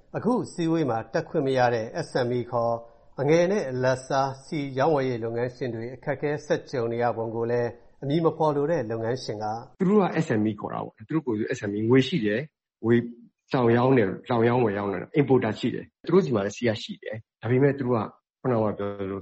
အခုစီးဝေးမှာတက်ခွင့်မရတဲ့ SME ခေါ်အငယ်နဲ့အလတ်စားစီရောင်းဝယ်ရေးလုပ်ငန်းရှင်တွေအခက်အခဲဆက်ကြုံနေရပုံကိုလည်းအမည်မဖော်လိုတဲ့လုပ်ငန်းရှင်ကသူတို့က SME ခေါ်တာပေါ့သူတို့ကိုယ် SME ငွေရှိတယ်ငွေတောင်ရောင်းတယ်တောင်ရောင်းဝယ်ရောင်းတယ် importer ရှိတယ်သူတို့စီမှာလည်းစီးရရှိတယ်ဒါပေမဲ့သူတို့ကခုနကပြောလို့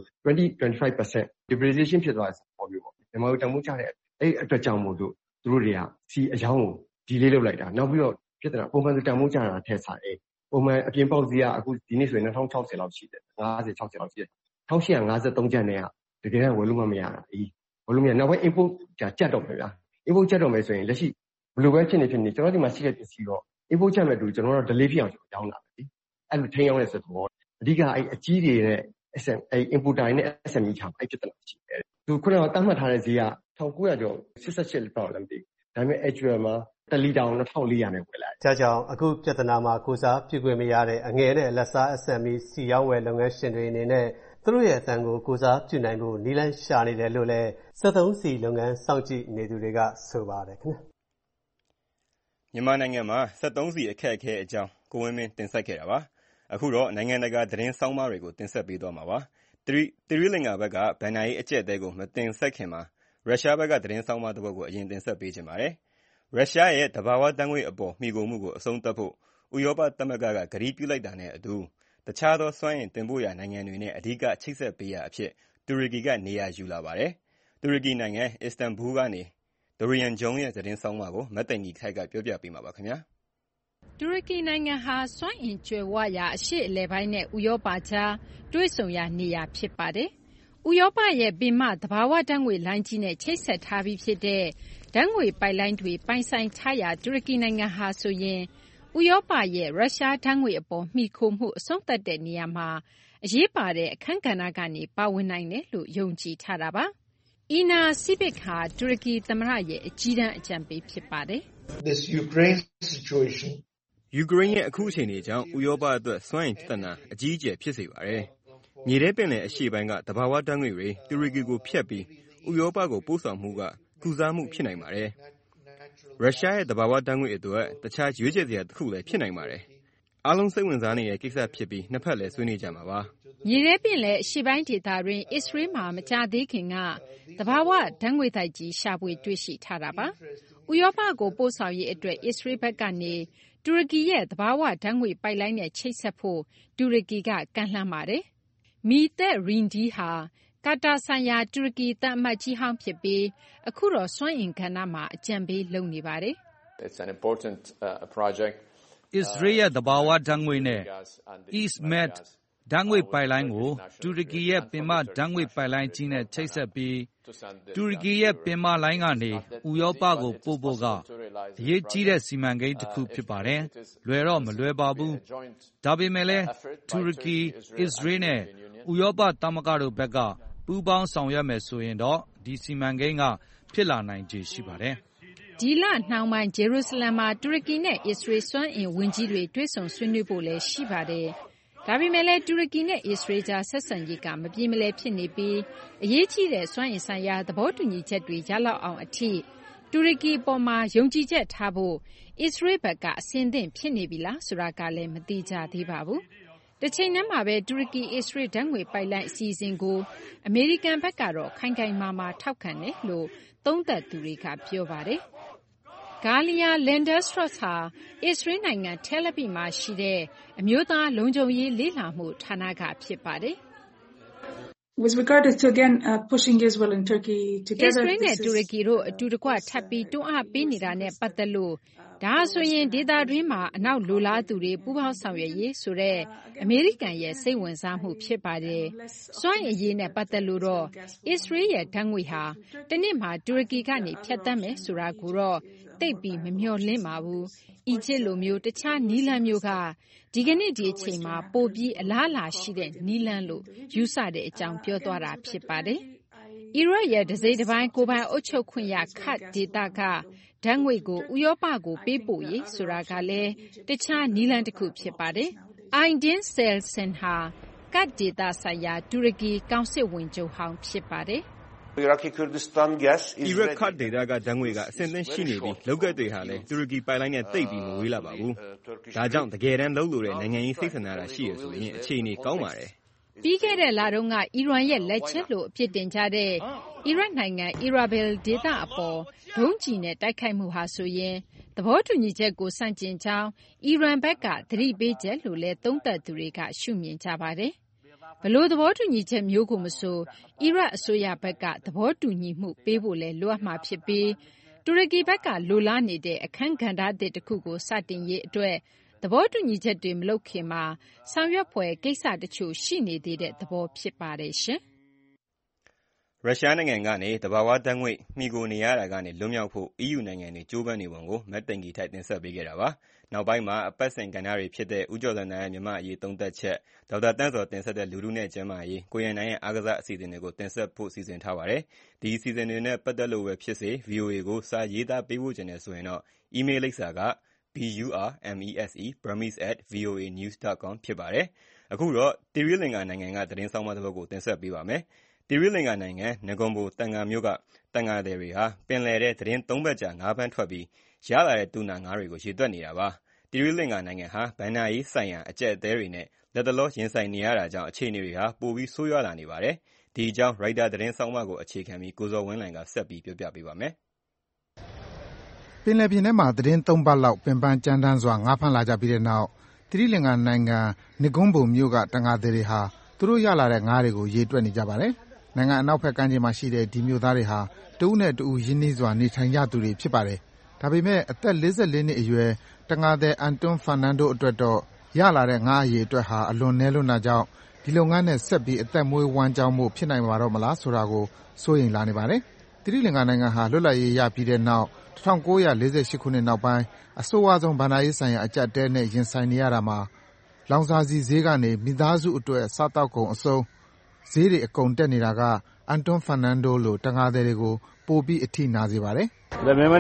20-25% depreciation ဖြစ်သွားတဲ့ပုံမျိုးပေါ့မြန်မာတို့တန်ဖိုးချတဲ့အဲ့အတွက်ကြောင့်မို့လို့သူတို့တွေကစီအယောင်းကိုဒီလေးလုပ်လိုက်တာနောက်ပြီးတော့ဖြစ်တဲ့ပုံမှန်တန်ဖိုးချတာထက်စားတယ်ပုံမှန်အပြင်ပေါက်စီကအခုဒီနေ့ဆိုရင်2060လောက်ရှိတယ်50-60လောက်ရှိတယ်1853ကျပ်နဲ့ကတကယ်တော့ဝယ်လို့မရတာဝယ်လို့မရနောက်ပိုင်း import ကျက်တော့မယ်ဗျာ import ကျက်တော့မယ်ဆိုရင်လက်ရှိဘယ်လိုပဲဖြစ်နေကျွန်တော်ဒီမှာရှိတဲ့ပစ္စည်းတော့ import ကျက်မဲ့တူကျွန်တော်တို့ delay ဖြစ်အောင်ရောင်းတာပဲအဲ့လိုထိန်းရောင်းတဲ့ဆိုတော့အဓိကအဲ့အကြီးတွေနဲ့ အဲ့ importer နဲ့ SME ချာအဲ့ပြဿနာရှိတယ်သူခုနကတတ်မှတ်ထားတဲ့ဈေးက1900ကျော်88လောက်လည်းမသိဒါပေမဲ့ actual မှာ1လီတာ2400နဲ့ဝယ်လိုက်ဒါကြောင့်အခုပြဿနာမှာကိုစားပြုခွင့်မရတဲ့အငယ်နဲ့လက်စား SME စီရောင်းဝယ်လုပ်ငန်းရှင်တွေအနေနဲ့သူတို့ရဲ့အတန်ကိုကိုစားပြုနိုင်ဖို့နည်းလမ်းရှာနေတယ်လို့လည်း73စီလုပ်ငန်းစောင့်ကြည့်နေသူတွေကဆိုပါတယ်ခင်ဗျမြန်မာနိုင်ငံမှာ73စီအခက်အခဲအကြောင်းကိုဝင်းမင်းတင်ဆက်ခဲ့တာပါအခုတော့နိုင်ငံတကာသတင်းဆောင်းပါးတွေကိုတင်ဆက်ပေးသွားမှာပါသီရိလင်္ကာဘက်ကဗန်နာရေးအကျက်တဲကိုမတင်ဆက်ခင်မှာရုရှားဘက်ကသတင်းဆောင်းပါးတစ်ပုဒ်ကိုအရင်တင်ဆက်ပေးချင်ပါတယ်ရုရှားရဲ့တဘာဝတန်းငွေအပေါ်မှီခိုမှုကိုအဆုံးသတ်ဖို့ဥရောပသမဂ္ဂကဂရုပြုလိုက်တာနဲ့အတူတခြားသောစွမ်းအင်တင်ပို့ရာနိုင်ငံတွေနဲ့အဓိကချိတ်ဆက်ပေးရာအဖြစ်တူရကီကနေရာယူလာပါတယ်တူရကီနိုင်ငံအစ္စတန်ဘူလ်ကနေဒိုရီယန်ဂျုံရဲ့သတင်းဆောင်းပါးကိုမတ်တိုင်ကြီးခိုက်ကပြောပြပေးမှာပါခင်ဗျာတူရကီနိုင်ငံဟာစွမ်းအင်ကြွယ်ဝရာအရှေ့အလယ်ပိုင်းနဲ့ဥရောပကြားတွေ့ဆုံရာနေရာဖြစ်ပါတယ်။ဥရောပရဲ့ပင်မသဘာဝဓာတ်ငွေလိုင်းကြီးနဲ့ချိတ်ဆက်ထားပြီးဖြစ်တဲ့ဓာတ်ငွေပိုက်လိုင်းတွေပိုင်ဆိုင်ထားရာတူရကီနိုင်ငံဟာဆိုရင်ဥရောပရဲ့ရုရှားဓာတ်ငွေအပေါ်မှီခိုမှုအဆုံးသတ်တဲ့နေရာမှာအရေးပါတဲ့အခန်းကဏ္ဍကနေပါဝင်နိုင်တယ်လို့ယုံကြည်ထားတာပါ။အီနာစီဘစ်ဟာတူရကီသမ္မတရဲ့အကြီးတန်းအကြံပေးဖြစ်ပါတယ်။ This Ukraine situation ယူကရိန်းရဲ့အခုအခြေအနေကြောင့်ဥရောပအတွက်စွမ်းအင်ပြဿနာအကြီးအကျယ်ဖြစ်စေပါတယ်။မြေထဲပင်လယ်အရှေ့ပိုင်းကတဘာဝဓာတ်ငွေတွေတူရကီကိုဖျက်ပြီးဥရောပကိုပို့ဆောင်မှုကကုစားမှုဖြစ်နိုင်ပါတယ်။ရုရှားရဲ့တဘာဝဓာတ်ငွေအတွက်တခြားရွေးချယ်စရာတစ်ခုလည်းဖြစ်နိုင်ပါတယ်။အားလုံးစိတ်ဝင်စားနေတဲ့ကိစ္စဖြစ်ပြီးနှစ်ဖက်လည်းဆွေးနွေးကြမှာပါ။မြေထဲပင်လယ်အရှေ့ပိုင်းဒေသတွင်အစ္စရေးမှာမကြာသေးခင်ကတဘာဝဓာတ်ငွေတိုက်ကြီးရှာဖွေတွေ့ရှိထားတာပါ။ဥရောပကိုပို့ဆောင်ရေးအတွက်အစ္စရေးဘက်ကနေတူရကီရဲ့သဘာဝဓာတ်ငွေပိုက်လိုင်းနဲ့ချိတ်ဆက်ဖို့တူရကီကကမ်းလှမ်းပါတယ်။မီသက်ရင်ဒီဟာကာတာဆိုင်ရာတူရကီသံအမတ်ကြီးဟောင်းဖြစ်ပြီးအခုတော့စွမ်းအင်ကဏ္ဍမှာအကြံပေးလုပ်နေပါတယ်။ It's an important project. အစ္စရေးရဲ့သဘာဝဓာတ်ငွေနဲ့ East Med ဓာတ်ငွေပိုက်လိုင်းကိုတူရကီရဲ့ပင်မဓာတ်ငွေပိုက်လိုင်းကြီးနဲ့ချိတ်ဆက်ပြီးတူရကီရဲ့ပင်မလိုင်းကနေဥရောပကိုပို့ဖို့ကအရေးကြီးတဲ့စီမံကိန်းတစ်ခုဖြစ်ပါတယ်။လွယ်တော့မလွယ်ပါဘူး။ဒါပေမဲ့လည်းတူရကီ၊အစ္စရေးနဲ့ဥရောပသမဂ္ဂတို့ဘက်ကပူးပေါင်းဆောင်ရွက်မယ်ဆိုရင်တော့ဒီစီမံကိန်းကဖြစ်လာနိုင်ခြေရှိပါတယ်။ဒီလနှောင်းပိုင်းဂျေရုဆလင်မှာတူရကီနဲ့အစ္စရေးစွမ်းအင်ဝန်ကြီးတွေတွေ့ဆုံဆွေးနွေးဖို့လည်းရှိပါတယ်။ဒါပေမဲ့လည်းတူရကီနဲ့အစ္စရေးကြားဆက်ဆံရေးကမပြေမလည်ဖြစ်နေပြီးအရေးကြီးတဲ့စွမ်းအင်ဆိုင်ရာသဘောတူညီချက်တွေရလောက်အောင်အထိတူရကီအပေါ်မှာယုံကြည်ချက်ထားဖို့အစ္စရေးဘက်ကအဆင်သင့်ဖြစ်နေပြီလားဆိုတာကလည်းမသိကြသေးပါဘူး။တစ်ချိန်တည်းမှာပဲတူရကီအစ္စရေးဓာတ်ငွေပိုက်လိုင်းအစီအစဉ်ကိုအမေရိကန်ဘက်ကတော့ခိုင်ခိုင်မာမာထောက်ခံတယ်လို့သုံးသပ်သူတွေကပြောပါတယ်။ဂါလီယာလန်ဒက်စထရော့စ်ဟာအစ္စရေးနိုင်ငံထဲလ်အဗစ်မှာရှိတဲ့အမျိုးသားလုံခြုံရေးလေ့လာမှုဌာနကဖြစ်ပါတယ်။ With regard to again pushing Israel and Turkey together အစ္စရေးနဲ့တူရကီတို့အတူတကွထပ်ပြီးတွန်းအားပေးနေတာနဲ့ပတ်သက်လို့ဒါဆိုရင်ဒေသတွင်းမှာအနောက်လိုလားသူတွေပူးပေါင်းဆောင်ရွက်ရေးဆိုတဲ့အမေရိကန်ရဲ့စိတ်ဝင်စားမှုဖြစ်ပါတယ်။စွမ်းအင်ရေးနဲ့ပတ်သက်လို့တော့အစ္စရေးရဲ့ဓာတ်ငွေဟာတနေ့မှာတူရကီကနေဖြတ်သန်းမယ်ဆိုတာကိုတော့သိပ်ပြီးမမျှော်လင့်ပါဘူး။အီဂျစ်လိုမျိုးတခြားနည်းလမ်းမျိုးကဒီကနေ့ဒီအချိန်မှာပိုပြီးအလားအလာရှိတဲ့နည်းလမ်းလို့ယူဆတဲ့အကြောင်းပြောသွားတာဖြစ်ပါတယ်။အီရတ်ရဲ့တစိမ့်တစ်ပိုင်းကိုပိုင်အုပ်ချုပ်ခွင့်ရခတ်ဒေသကဓာတ်ငွေကိုဥရောပကိုပေးပို့ရေးဆိုတာကလည်းတခြားနည်းလမ်းတစ်ခုဖြစ်ပါတယ်။ Aydin Selsen ဟာကတ်ဒေသဆိုင်ရာတူရကီကောင်စစ်ဝင်ချုပ်ဟောင်းဖြစ်ပါတယ်။ Iraqi Kurdistan gas is အီရတ်ခတ်ဒေသကဓာတ်ငွေကအဆင့်သင့်ရှိနေပြီးလောက်ကက်တွေဟာလည်းတူရကီပိုင်လိုင်းနဲ့သိပ်ပြီးမဝေးလာပါဘူး။ဒါကြောင့်တကယ်တမ်းလုပ်လို့တဲ့နိုင်ငံရေးစိတ်ဆန္ဒတာရှိရဆိုရင်အခြေအနေကောင်းပါတယ်။ပြီးခဲ့တဲ့လတုန်းကအီရန်ရဲ့လက်ချက်လို့အပြစ်တင်ကြတဲ့အီရတ်နိုင်ငံအီရာဘယ်ဒေသအပေါ်ဒုံးကျည်နဲ့တိုက်ခိုက်မှုဟာဆိုရင်သဘောတူညီချက်ကိုဆန့်ကျင်ကြောင်းအီရန်ဘက်ကသတိပေးချက်လို့လည်းသုံးသပ်သူတွေကရှုမြင်ကြပါတယ်။ဘလို့သဘောတူညီချက်မျိုးကိုမဆိုအီရတ်အစိုးရဘက်ကသဘောတူညီမှုပေးဖို့လဲလိုအပ်မှာဖြစ်ပြီးတူရကီဘက်ကလိုလားနေတဲ့အခန်းကဏ္ဍသစ်တစ်ခုကိုစတင်ရေးအတွက်သဘောတူညီချက်တွေမလုပ်ခင်မှာဆောင်ရွက်ဖွယ်ကိစ္စတချို့ရှိနေသေးတဲ့သဘောဖြစ်ပါတယ်ရှင်။ရုရှားနိုင်ငံကနေသဘာဝဓာတ်ငွေ့မှီခိုနေရတာကနေလွတ်မြောက်ဖို့ EU နိုင်ငံတွေကြိုးပမ်းနေပုံကိုမက်တင်ကီထိုက်တင်ဆက်ပေးခဲ့တာပါ။နောက်ပိုင်းမှာအပတ်စဉ်ကဏ္ဍတွေဖြစ်တဲ့ဦးကျော်ဇံနိုင်ရဲ့မြန်မာ့အရေးသုံးသပ်ချက်ဒေါက်တာတန်းစောတင်ဆက်တဲ့လူထုနဲ့ကျန်းမာရေးကိုရန်နိုင်ရဲ့အားကစားအစီအစဉ်တွေကိုတင်ဆက်ဖို့စီစဉ်ထားပါတယ်။ဒီအစီအစဉ်တွေနဲ့ပတ်သက်လို့ပဲဖြစ်စေ VOA ကိုစာရေးသားပေးဖို့ချင်တယ်ဆိုရင်တော့ email လိပ်စာက burmese@voanews.com ဖြစ်ပါတယ်။အခုတော့တီရီလင်္ကာနိုင်ငံကသတင်းဆောင်မတစ်ပုဒ်ကိုတင်ဆက်ပေးပါမယ်။တီရီလင်္ကာနိုင်ငံနဂွန်ဘိုတန်ငါမြို့ကတန်ငါသည်တွေဟာပင်လယ်ထဲသတင်း၃ပတ်ကြာငါးဖမ်းထွက်ပြီးရလာတဲ့တူနာငါးတွေကိုရေတွက်နေတာပါ။တီရီလင်္ကာနိုင်ငံဟာဘဏ္ဍာရေးဆိုင်ရာအကျပ်အသဲတွေနဲ့လက်တလောရင်ဆိုင်နေရတာကြောင့်အခြေအနေတွေဟာပိုပြီးဆိုးရွားလာနေပါတယ်။ဒီအကြောင်းရိုက်တာသတင်းဆောင်မကိုအခြေခံပြီးကိုဇော်ဝင်းလှိုင်ကဆက်ပြီးပြောပြပေးပါမယ်။ပင်လယ်ပြင်ထဲမှာသတင်း၃ပတ်လောက်ပင်ပန်းကြမ်းတမ်းစွာငါးဖမ်းလာကြပြီးတဲ့နောက်တီရီလင်္ကာနိုင်ငံနဂွန်ဘိုမြို့ကတန်ငါသည်တွေဟာသူတို့ရလာတဲ့ငါးတွေကိုရေတွက်နေကြပါတယ်။နိုင်ငံအနောက်ဘက်ကမ်းခြေမှာရှိတဲ့ဒီမြို့သားတွေဟာတဦးနဲ့တဦးရင်းနှီးစွာနေထိုင်ကြသူတွေဖြစ်ပါတယ်။ဒါပေမဲ့အသက်44နှစ်အရွယ်တန်ငါသည်အန်တွန်းဖာနန်ဒိုအတွက်တော့ရလာတဲ့ငါးအရေအတွက်ဟာအလွန်နည်းလွန်းတာကြောင့်ဒီလုပ်ငန်းနဲ့ဆက်ပြီးအသက်မွေးဝမ်းကြောင်းမှုဖြစ်နိုင်မှာတော့မလားဆိုတာကိုစိုးရိမ်လာနေပါတယ်။တီရီလင်္ကာနိုင်ငံဟာလွတ်လပ်ရေးရပြီးတဲ့နောက်1948ခုနှစ်နောက်ပိုင်းအဆိုးဝါးဆုံးဘဏ္ဍာရေးဆိုင်ရာအကျပ်အတည်းနဲ့ရင်ဆိုင်နေရတာမှာလောင်စာဆီဈေးကနေမိသားစုအတွက်စားသောက်ကုန်အဆုံးဈေးတွေအကုန်တက်နေတာကအန်တွန်းဖာနန်ဒိုလိုတန်ငါသည်တွေကိုပိုပြီးအထိနာစေပါတယ်။ပင်လယ်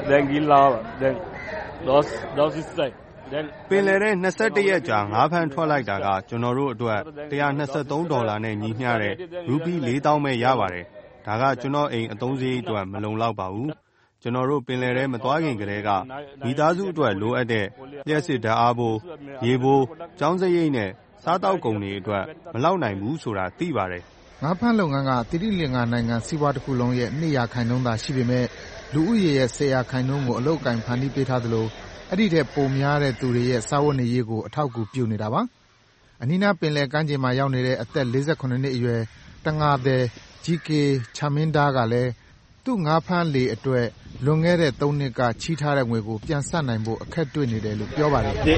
ထဲ21ရက်ကြာငါးဖမ်းထွက်လိုက်တာကကျွန်တော်တို့အတွက်$123နဲ့ညီမျှတဲ့ရူပီ4000ပဲရပါတယ်။ဒါကကျွန်တော်အိမ်အသုံးစရိတ်အတွက်မလုံလောက်ပါဘူး။ကျွန်တော်တို့ပင်လယ်ထဲမသွားခင်ကတည်းကမိသားစုအတွက်လိုအပ်တဲ့လျှပ်စစ်ဓာတ်အားဖိုး၊ရေဖိုး၊ကျောင်းစရိတ်နဲ့စားသောက်ကုန်တွေအတွက်မလောက်နိုင်ဘူးဆိုတာသိပါတယ်။ငါးဖမ်းလုပ်ငန်းကတီရီလင်္ကာနိုင်ငံစီးပွားတစ်ခုလုံးရဲ့2%သာရှိပေမဲ့လူဦးရေရဲ့10%ကိုအလုပ်အကိုင်ဖန်တီးပေးထားသလိုအဲ့ဒီထက်ပိုများတဲ့သူတွေရဲ့စားဝတ်နေရေးကိုအထောက်အကူပြုနေတာပါ။အနီးနားပင်လယ်ကမ်းခြေမှာရောက်နေတဲ့အသက်48နှစ်အရွယ်တန်ငါသည် GK ချာမင်းဒါးကလည်းသူ့ငါးဖမ်းလေအတွက်လွန်ခဲ့တဲ့3နှစ်ကချီးထားတဲ့ငွေကိုပြန်ဆပ်နိုင်ဖို့အခက်တွေ့နေတယ်လို့ပြောပါတယ်။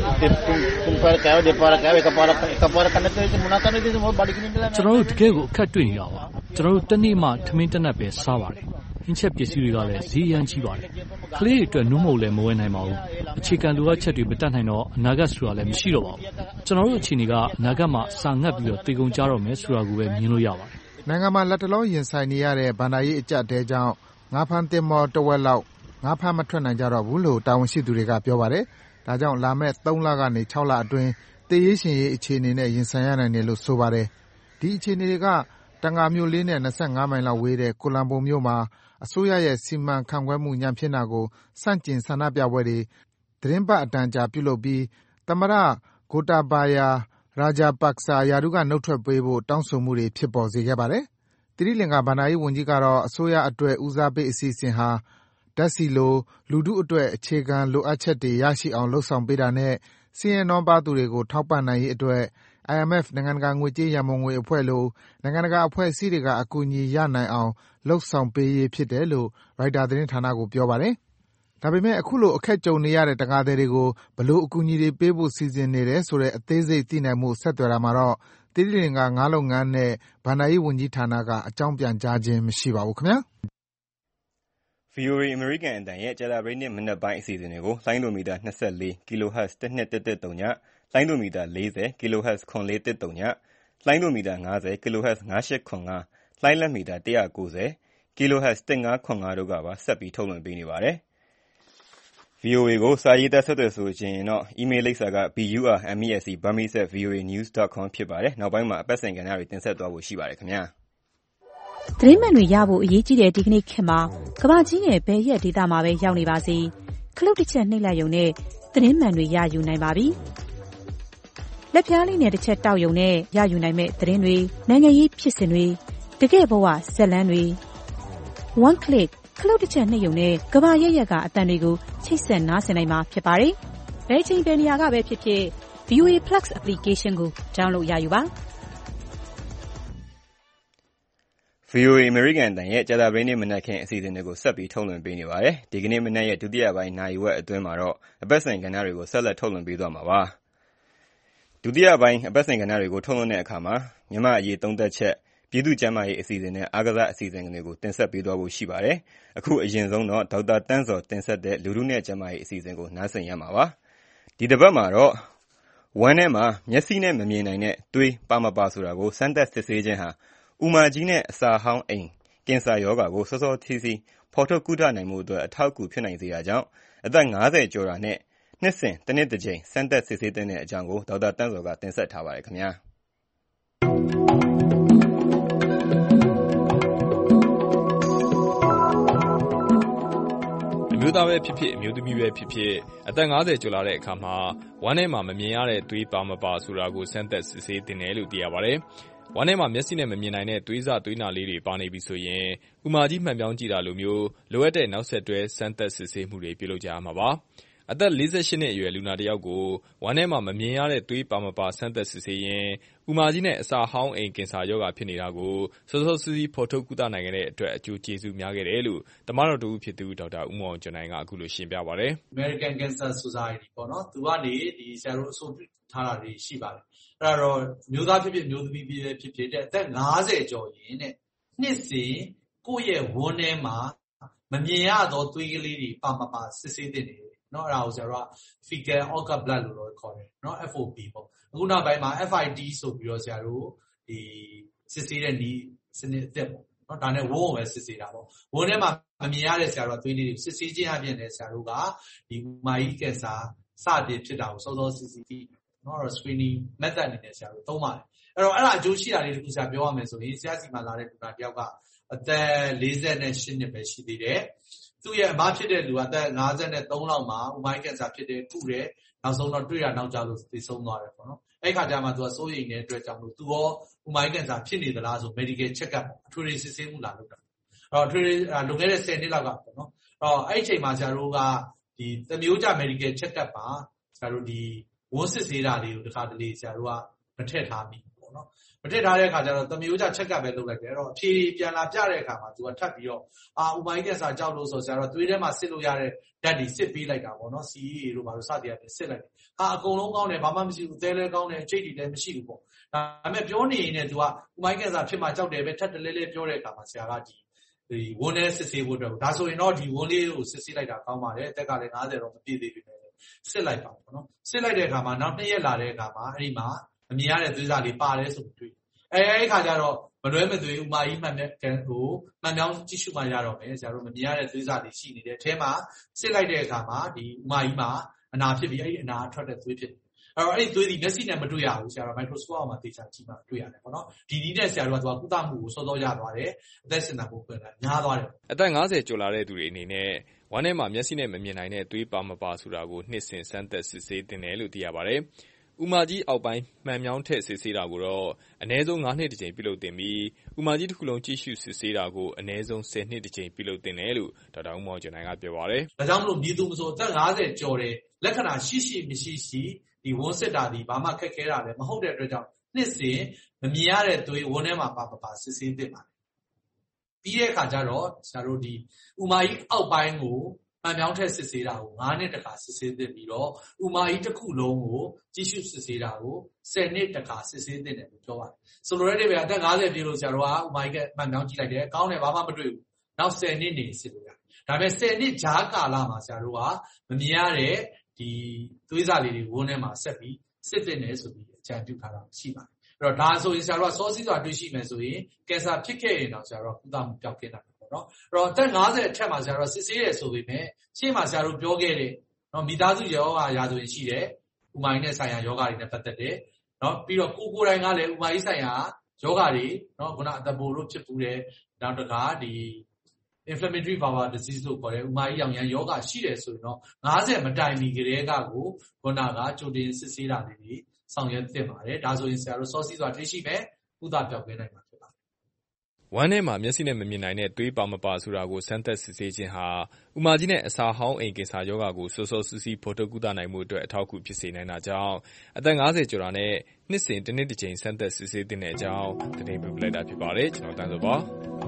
ကျွန်တော်တို့တကယ်ကိုအခက်တွေ့နေတာပါ။ကျွန်တော်တို့တနေ့မှထမင်းတနပ်ပဲစားပါတယ်။ဟင်းချက်ပစ္စည်းတွေကလည်းဈေးရမ်းကြီးပါတယ်။ကလေးတွေအတွက်နုမုံလည်းမဝယ်နိုင်ပါဘူး။အခြေခံလိုအပ်ချက်တွေမတတ်နိုင်တော့အနာဂတ်ဆိုတာလည်းမရှိတော့ပါဘူး။ကျွန်တော်တို့အခြေအနေကအနာဂတ်မှာစာငတ်ပြီးတော့တေကုန်ကြတော့မယ်ဆိုတာကိုပဲမြင်လို့ရပါတယ်။နိုင်ငံမှာလက်တလုံးရင်ဆိုင်နေရတဲ့ဘဏ္ဍာရေးအကျပ်အတည်းကြောင့်ငါးဖမ်းသင်္ဘောတဝက်လောက်ငါးဖမ်းမထွက်နိုင်ကြတော့ဘူးလို့တာဝန်ရှိသူတွေကပြောပါတယ်။ဒါကြောင့်လာမယ့်3လကနေ6လအတွင်းသေရေးရှင်ရေးအခြေအနေနဲ့ရင်ဆိုင်ရနိုင်တယ်လို့ဆိုပါတယ်။ဒီအခြေအနေတွေကတန်ငါမြို့လေးနဲ့25မိုင်လောက်ဝေးတဲ့ကိုလံဘိုမြို့မှာအစိုးရရဲ့စီမံခန့်ခွဲမှုညံ့ဖျင်းတာကိုစန့်ကျင်ဆန္ဒပြပွဲတွေသီတင်းပတ်အတန်ကြာပြုလုပ်ပြီးသမ္မတဂိုတာဘာယာရာဂျာပတ်စာရာထူးကနုတ်ထွက်ပေးဖို့တောင်းဆိုမှုတွေဖြစ်ပေါ်စေခဲ့ပါတယ်။တီရီလင်္ကာဘဏ္ဍာရေးဝန်ကြီးကတော့အစိုးရအတွက်ဦးစားပေးအစီအစဉ်ဟာဓာတ်ဆီလိုလူထုအတွက်အခြေခံလိုအပ်ချက်တွေရရှိအောင်လုပ်ဆောင်ပေးတာနဲ့ဆင်းရဲနွမ်းပါးသူတွေကိုထောက်ပံ့နိုင်ရေးအတွက် IMF နိုင်ငံတကာငွေကြေးရန်ပုံငွေအဖွဲ့လိုနိုင်ငံတကာအဖွဲ့အစည်းတွေကအကူအညီရနိုင်အောင်လုပ်ဆောင်ပေးရေးဖြစ်တယ်လို့ရိုက်တာသတင်းဌာနကိုပြောပါတယ်။ဒါပေမဲ့အခုလိုအခက်ကြုံနေရတဲ့တံငါသည်တွေကိုဘယ်လိုအကူအညီတွေပေးဖို့စီစဉ်နေတယ်ဆိုတဲ့အသေးစိတ်သိနိုင်မှုဆက်သွယ်တာမှာတော့တီရီလင်္ကာငါးလုပ်ငန်းနဲ့ဘဏ္ဍာရေးဝန်ကြီးဌာနကအကြောင်းပြန်ကြားခြင်းမရှိပါဘူးခင်ဗျာ။ VOA အမေရိကန်အသံရဲ့ကြာသပတေးနေ့မနက်ပိုင်းအစီအစဉ်တွေကိုလိုင်းဒိုမီတာ24 kHz 1213ညလိုင်းဒိုမီတာ40 kHz 9413ညလိုင်းဒိုမီတာ50 kHz 9895လိုင်းလက်မီတာ190 kHz 1505တို့ကပါဆက်ပြီးထုတ်လွှင့်ပေးနေပါတယ်။ VOA ကိုစာရေးသားဆက်သွယ်ဆိုခြင်းတော့ email လိပ်စာက burmese@voanews.com ဖြစ်ပါတယ်။နောက်ပိုင်းမှာအပတ်စဉ်ကဏ္ဍတွေတင်ဆက်သွားဖို့ရှိပါတယ်ခင်ဗျာ။သတင်းမှန်တွေရဖို့အရေးကြီးတဲ့ဒီကနေ့ခေတ်မှာကမ္ဘာကြီးရဲ့ဘယ်ရက်ဒေသမှာပဲရောက်နေပါစေခလုတ်တစ်ချက်နှိပ်လိုက်ရုံနဲ့သတင်းမှန်တွေရယူနိုင်ပါပြီ။လက်ပြားလေးနဲ့တစ်ချက်တောက်ရုံနဲ့ရယူနိုင်မဲ့သတင်းတွေနိုင်ငံရေးဖြစ်စဉ်တွေတကယ့်ဘဝဇာတ်လမ်းတွေ one click ခလုတ်တစ်ချက်နှိပ်ရုံနဲ့ကမ္ဘာရက်ရက်ကအသံတွေကိုချိတ်ဆက်နားဆင်နိုင်မှာဖြစ်ပါတယ်။ဘယ်ချိန်ဘယ်နေရာကပဲဖြစ်ဖြစ် VOA Plus application ကို download ရယူပါ VOA American အသံရဲ့ကြာသပတေးနေ့မနက်ခင်းအစီအစဉ်တွေကိုဆက်ပြီးထုတ်လွှင့်ပေးနေပါတယ်။ဒီကနေ့မနက်ရဲ့ဒုတိယပိုင်းနာရီဝက်အတွင်းမှာတော့အပတ်စဉ်ကဏ္ဍတွေကိုဆက်လက်ထုတ်လွှင့်ပေးသွားမှာပါ။ဒုတိယပိုင်းအပတ်စဉ်ကဏ္ဍတွေကိုထုတ်လွှင့်တဲ့အခါမှာမြန်မာ့အရေးသုံးသပ်ချက်ပြည်သူ့ကျန်းမာရေးအစီအစဉ်နဲ့အားကစားအစီအစဉ်တွေကိုတင်ဆက်ပေးသွားဖို့ရှိပါတယ်။အခုအရင်ဆုံးတော့ဒေါက်တာတန်းစောတင်ဆက်တဲ့လူထုနဲ့ကျန်းမာရေးအစီအစဉ်ကိုနားဆင်ရမှာပါ။ဒီတစ်ပတ်မှာတော့ဝမ်းထဲမှာမျက်စိနဲ့မမြင်နိုင်တဲ့သွေးပါမပါဆိုတာကိုစမ်းသပ်စစ်ဆေးခြင်းဟာဥမာကြီးနဲ့အစာဟောင်းအိမ်ကင်ဆာရောဂါကိုစောစောစီးစီးဖော်ထုတ်ကုသနိုင်မှုအတွက်အထောက်အကူဖြစ်နိုင်စေတာကြောင့်အသက်50ကျော်တာနဲ့နှစ်စဉ်တစ်နှစ်တစ်ကြိမ်စမ်းသပ်စစ်ဆေးတဲ့အကြောင်းကိုဒေါက်တာတန်းစောကတင်ဆက်ထားပါတယ်ခင်ဗျာ။အမျိုးသားပဲဖြစ်ဖြစ်အမျိုးသမီးပဲဖြစ်ဖြစ်အသက်50ကျော်လာတဲ့အခါမှာဝမ်းထဲမှာမမြင်ရတဲ့သွေးပါမပါဆိုတာကိုစမ်းသပ်စစ်ဆေးတင်တယ်လို့သိရပါတယ်။ဝမ်းထဲမှာမျက်စိနဲ့မမြင်နိုင်တဲ့သွေးစသွေးနာလေးတွေပါနေပြီဆိုရင်ဥမာကြီးမှန်ပြောင်းကြည့်တာလိုမျိုးလိုအပ်တဲ့နောက်ဆက်တွဲစမ်းသပ်စစ်ဆေးမှုတွေပြုလုပ်ကြရမှာပါ။အသက်48နှစ်အရွယ်လူနာတစ်ယောက်ကိုဝမ်းထဲမှာမမြင်ရတဲ့သွေးပါမပါစမ်းသပ်စစ်ဆေးရင်ဥမာကြီးနဲ့အစာဟောင်းအိမ်ကင်ဆာရောဂါဖြစ်နေတာကိုစောစောစီးစီးဖော်ထုတ်ကုသနိုင်ခဲ့တဲ့အတွက်အကျိုးကျေးဇူးများခဲ့တယ်လို့သမားတော်တူဖြစ်သူဒေါက်တာဦးမောင်ကျော်နိုင်ကအခုလိုရှင်းပြပါတယ်။ American Cancer Society ပေါ့နော်သူကနေဒီဆရာတို့အဆိုပြုထားတာတွေရှိပါတယ်။အဲ့တော့မျိုးသားဖြစ်ဖြစ်မျိုးသမီးဖြစ်ဖြစ်တဲ့အသက်50ကျော်ရင်တဲ့နှစ်စဉ်ကိုယ့်ရဲ့ဝန်းထဲမှာမမြင်ရသောသွေးကလေးတွေပါမပါစစ်ဆေးတဲ့နေနော်အဲ့ဒါကိုဆရာတို့က fecal occult blood လို့တော့ခေါ်တယ်နော် FOB ပေါ့အခုနောက်ပိုင်းမှာ FIT ဆိုပြီးတော့ဆရာတို့ဒီစစ်ဆေးတဲ့နည်းစနစ်အသစ်ပေါ့နော်ဒါနဲ့ဝန်းကိုပဲစစ်ဆေးတာပေါ့ဝန်းထဲမှာမမြင်ရတဲ့ဆရာတို့ကသွေးလေးတွေစစ်ဆေးခြင်းအပြင်လည်းဆရာတို့ကဒီဥမာကြီးကင်ဆာစတင်ဖြစ်တာကိုစောစောစစ်ဆေးပြီးနော် screening method အနေနဲ့ဆရာတို့သုံးပါတယ်အဲ့တော့အဲ့ဒါအကျိုးရှိတာလေးတခုဆရာပြောရမယ်ဆိုရင်ဆရာစီမှာလာတဲ့လူနာတယောက်ကအသက်48နှစ်ပဲရှိသေးတယ်သူ့ရဲ့အမဖြစ်တဲ့လူကအသက်53လောက်မှာဥမာကြီးကင်ဆာဖြစ်တယ်ကုတယ်နောက်ဆုံးတော့တွေ့ရနောက်ကြလို့သိဆုံးသွားတယ်ပေါ့နော်အဲ့ခါကျမှသူကစိုးရိမ်တဲ့အတွက်ကြောင့်လို့သူရောဥမာကြီးကင်ဆာဖြစ်နေသလားဆို medical check up အထွေထွေစစ်ဆေးမှုလာလုပ်တာအဲ့တော့အထွေထွေလွန်ခဲ့တဲ့10နှစ်လောက်ကပေါ့နော်အဲ့ဒီအချိန်မှာဆရာတို့ကဒီသမျိုးကြ medical check up ပါဆရာတို့ဒီဝန်းစစ်ဆေးတာလေးကိုတစ်ခါတလေဆရာတို့ကမထည့်ထားမိပေါ့နော်မထည့်ထားတဲ့အခါကျတော့သမျိုးကြ check up ပဲလုပ်လိုက်တယ်အဲ့တော့အဖြေပြန်လာပြတဲ့အခါမှာသူကထပ်ပြီးတော့ဥမာကြီးကင်ဆာကြောက်လို့ဆိုဆရာတို့သွေးထဲမှာစစ်လို့ရတဲ့ဓာတ်တွေစစ်ပေးလိုက်တာပေါ့နော် CEA တို့ဘာလို့စသည်အစစ်လိုက်တယ်အကုန်လုံးကောင်းတယ်ဘာမှမရှိဘူးသဲလဲကောင်းတယ်အကျိတ်တွေလည်းမရှိဘူးပေါ့ဒါပေမဲ့ပြောနေရင်လည်းသူကဥမာကြီးကင်ဆာဖြစ်မှကြောက်တယ်ပဲထပ်တလဲလဲပြောတဲ့အခါမှာဆရာကဒီဝန်းထဲစစ်ဆေးဖို့အတွက်ဒါဆိုရင်တော့ဒီဝန်းလေးကိုစစ်ဆေးလိုက်တာကောင်းပါတယ်အသက်ကလည်း50တော့မပြည့်သေးဘူးစစ်လိုက်ပါပေါ့နော်စစ်လိုက်တဲ့အခါမှာနောက်2ရက်လာတဲ့အခါမှာအဲ့ဒီမှာအမြင်ရတဲ့သွေးစာလေးပါတယ်ဆိုပြီးတွေ့အဲ့ခါကျတော့မလွဲမသွေဥမာကြီးမှန်ကန်ကိုမှန်ပြောင်းကြည့်ရှုမှရတော့မယ်ဆရာတို့မမြင်ရတဲ့သွေးစာလေးရှိနေတဲ့အထဲမှာစစ်လိုက်တဲ့အခါမှာဒီဥမာကြီးမှာအနာဖြစ်ပြီးအဲ့ဒီအနာထွက်တဲ့သွေးဖြစ်တယ်အဲ့တော့အဲ့ဒီသွေးဒီမျက်စိနဲ့မတွေ့ရဘူးဆရာတို့ microscope အောက်မှာသေချာကြည့်မှတွေ့ရတယ်ပေါ့နော်ဒီနည်းနဲ့ဆရာတို့ကကုသမှုကိုစောစောရသွားတယ်အသက်ရှင်တာကိုပြန်လာများသွားတယ်အသက်50ကျော်လာတဲ့သူတွေအနေနဲ့ဝမ်းထဲမှာမျက်စိနဲ့မမြင်နိုင်တဲ့သွေးပါမပါဆိုတာကိုနှစ်စဉ်စမ်းသပ်စစ်ဆေးတင်တယ်လို့သိရပါတယ်ဥမာကြီးအောက်ပိုင်းမှန်မြောင်းထည့်စစ်ဆေးတာကိုတော့အနည်းဆုံး9နှစ်တစ်ကြိမ်ပြုလုပ်တင်ပြီးဥမာကြီးတစ်ခုလုံးကြည့်ရှုစစ်ဆေးတာကိုအနည်းဆုံး10နှစ်တစ်ကြိမ်ပြုလုပ်တင်တယ်လို့ဒေါက်တာဦးမောင်ကျော်နိုင်ကပြောပါတယ်။ဒါကြောင့်မလို့မြည်သူမဆိုအသက်50ကျော်တဲ့လက္ခဏာရှိမရှိဒီဝန်းစစ်တာဒီဘာမှခက်ခဲတာလည်းမဟုတ်တဲ့အတွက်ကြောင့်နှစ်စဉ်မမြင်ရတဲ့သွေးဝန်းထဲမှာပါစစ်ဆေးတင်ပါတယ်။ပြီးတဲ့အခါကျတော့ဆရာတို့ဒီဥမာကြီးအောက်ပိုင်းကိုမှန်ပြောင်းထက်စစ်ဆေးတာကို9နှစ်တခါစစ်ဆေးသင့်ပြီးတော့ဥမာကြီးတစ်ခုလုံးကိုကြည့်ရှုစစ်ဆေးတာကို10နှစ်တခါစစ်ဆေးသင့်တယ်လို့ပြောပါတယ်။ဆိုလိုတဲ့တွေကအသက်50ပြည့်လို့ဆရာတို့ကဥမာကြီးကမှန်ပြောင်းကြည့်လိုက်တယ်။ကောင်းတယ်ဘာမှမတွေ့ဘူး။နောက်10နှစ်နေစစ်လို့ရတယ်။ဒါပေမဲ့10နှစ်ဂျားကာလမှာဆရာတို့ကမမြင်ရတဲ့ဒီသွေးစာလေးတွေဝန်းထဲမှာဆက်ပြီးစစ်သင့်တယ်ဆိုပြီးအကြံပြုထားတာရှိပါတယ်။အဲ့တော့ဒါဆိုရင်ဆရာတို့ကစောစီးစွာတွေ့ရှိမယ်ဆိုရင်ကင်ဆာဖြစ်ခဲ့ရင်တော့ဆရာတို့ကကုသမှုပျောက်ကင်းတာနော်အဲ့တော့အသက်50အထက်မှာဆရာတို့စစ်ဆေးတယ်ဆိုပေမဲ့ရှေ့မှာဆရာတို့ပြောခဲ့တဲ့နော်မိသားစုယောဂရာဆိုရင်ရှိတယ်ဥမာကြီးနဲ့ဆိုင်ရာယောဂတွေနဲ့ပတ်သက်တယ်နော်ပြီးတော့ကိုယ်တိုင်ကလည်းဥမာကြီးဆိုင်ရာယောဂတွေနော်ခုနအသက်ပိုတို့ဖြစ်ပူတယ်နောက်တစ်ခါဒီ inflammatory bowel disease လို့ခေါ်တဲ့ဥမာကြီးရောင်ရမ်းယောဂရှိတယ်ဆိုရင်တော့50မတိုင်မီကလေးကကိုခုနကကြိုတင်စစ်ဆေးတာလေးတွေဆောင်ရွက်သင့်ပါတယ်ဒါဆိုရင်ဆရာတို့စောစီးစွာတွေ့ရှိမယ်ကုသပြောင်းလဲနိုင်မှာဖြစ်ပါတယ်ဝမ်းထဲမှာမျက်စိနဲ့မမြင်နိုင်တဲ့သွေးပါမပါဆိုတာကိုစမ်းသပ်စစ်ဆေးခြင်းဟာဥမာကြီးနဲ့အစာဟောင်းအိမ်ကင်ဆာရောဂါကိုစောစောစီးစီးဖော်ထုတ်ကုသနိုင်မှုအတွက်အထောက်အကူဖြစ်စေနိုင်တာကြောင့်အသက်50ကျော်တာနဲ့နှစ်စဉ်တစ်နှစ်တစ်ကြိမ်စမ်းသပ်စစ်ဆေးသင့်တဲ့အကြောင်းသတင်းပေးလိုက်တာဖြစ်ပါတယ်ကျွန်တော်တန်းစောပါ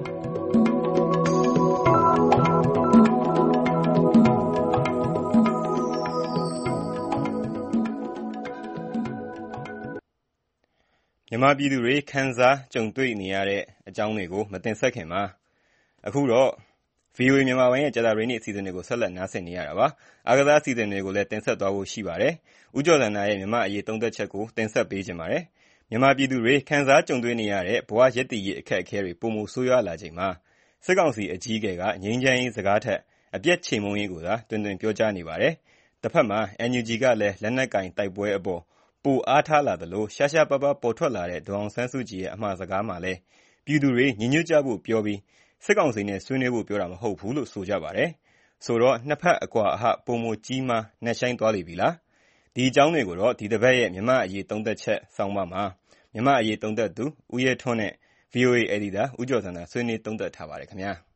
မြန်မာပြည်သူတွေခံစားကြုံတွေ့နေရတဲ့အကြောင်းတွေကိုမတင်ဆက်ခင်မှာအခုတော့ VOA မြန်မာပိုင်းရဲ့ကြာသပတေးနေ့အစီအစဉ်တွေကိုဆက်လက်နားဆင်နေရတာပါ။အားကစားအစီအစဉ်တွေကိုလည်းတင်ဆက်သွားဖို့ရှိပါတယ်။ဦးကျော်ဇံသာရဲ့မြန်မာအရေးသုံးသပ်ချက်ကိုတင်ဆက်ပေးခြင်းပါတယ်။မြန်မာပြည်သူတွေခံစားကြုံတွေ့နေရတဲ့ဘဝရည်တည်ရေးအခက်အခဲတွေပုံမှုဆိုးရွားလာချိန်မှာစစ်ကောင်စီအကြီးအကဲကငြိမ်းချမ်းရေးစကားထက်အပြည့်ချိန်မုံရေးကိုသာတွင်တွင်ပြောကြားနေပါတယ်။တစ်ဖက်မှာ NUG ကလည်းလက်နက်ကင်တိုက်ပွဲအပေါ်ပိုအားထားလာသလိုရှားရှားပါးပါးပေါ်ထွက်လာတဲ့ဒေါ်အောင်ဆန်းစုကြည်ရဲ့အမှားစကားမှာလည်းပြည်သူတွေညီညွတ်ကြဖို့ပြောပြီးစစ်ကောင်စီနဲ့ဆွေးနွေးဖို့ပြောတာမဟုတ်ဘူးလို့ဆိုကြပါတယ်။ဆိုတော့နှစ်ဖက်အကွာအဟပိုမိုကြီးမားနှက်ဆိုင်သွားလိမ့်ပြီလား။ဒီအကြောင်းတွေကိုတော့ဒီတစ်ပတ်ရဲ့မြန်မာအရေးသုံးသက်ချက်ဆောင်းပါးမှာမြန်မာအရေးသုံးသက်သူဦးရဲထွန်းနဲ့ VOA Editor ဦးကျော်စံသာဆွေးနွေးသုံးသက်ထားပါတယ်ခင်ဗျာ။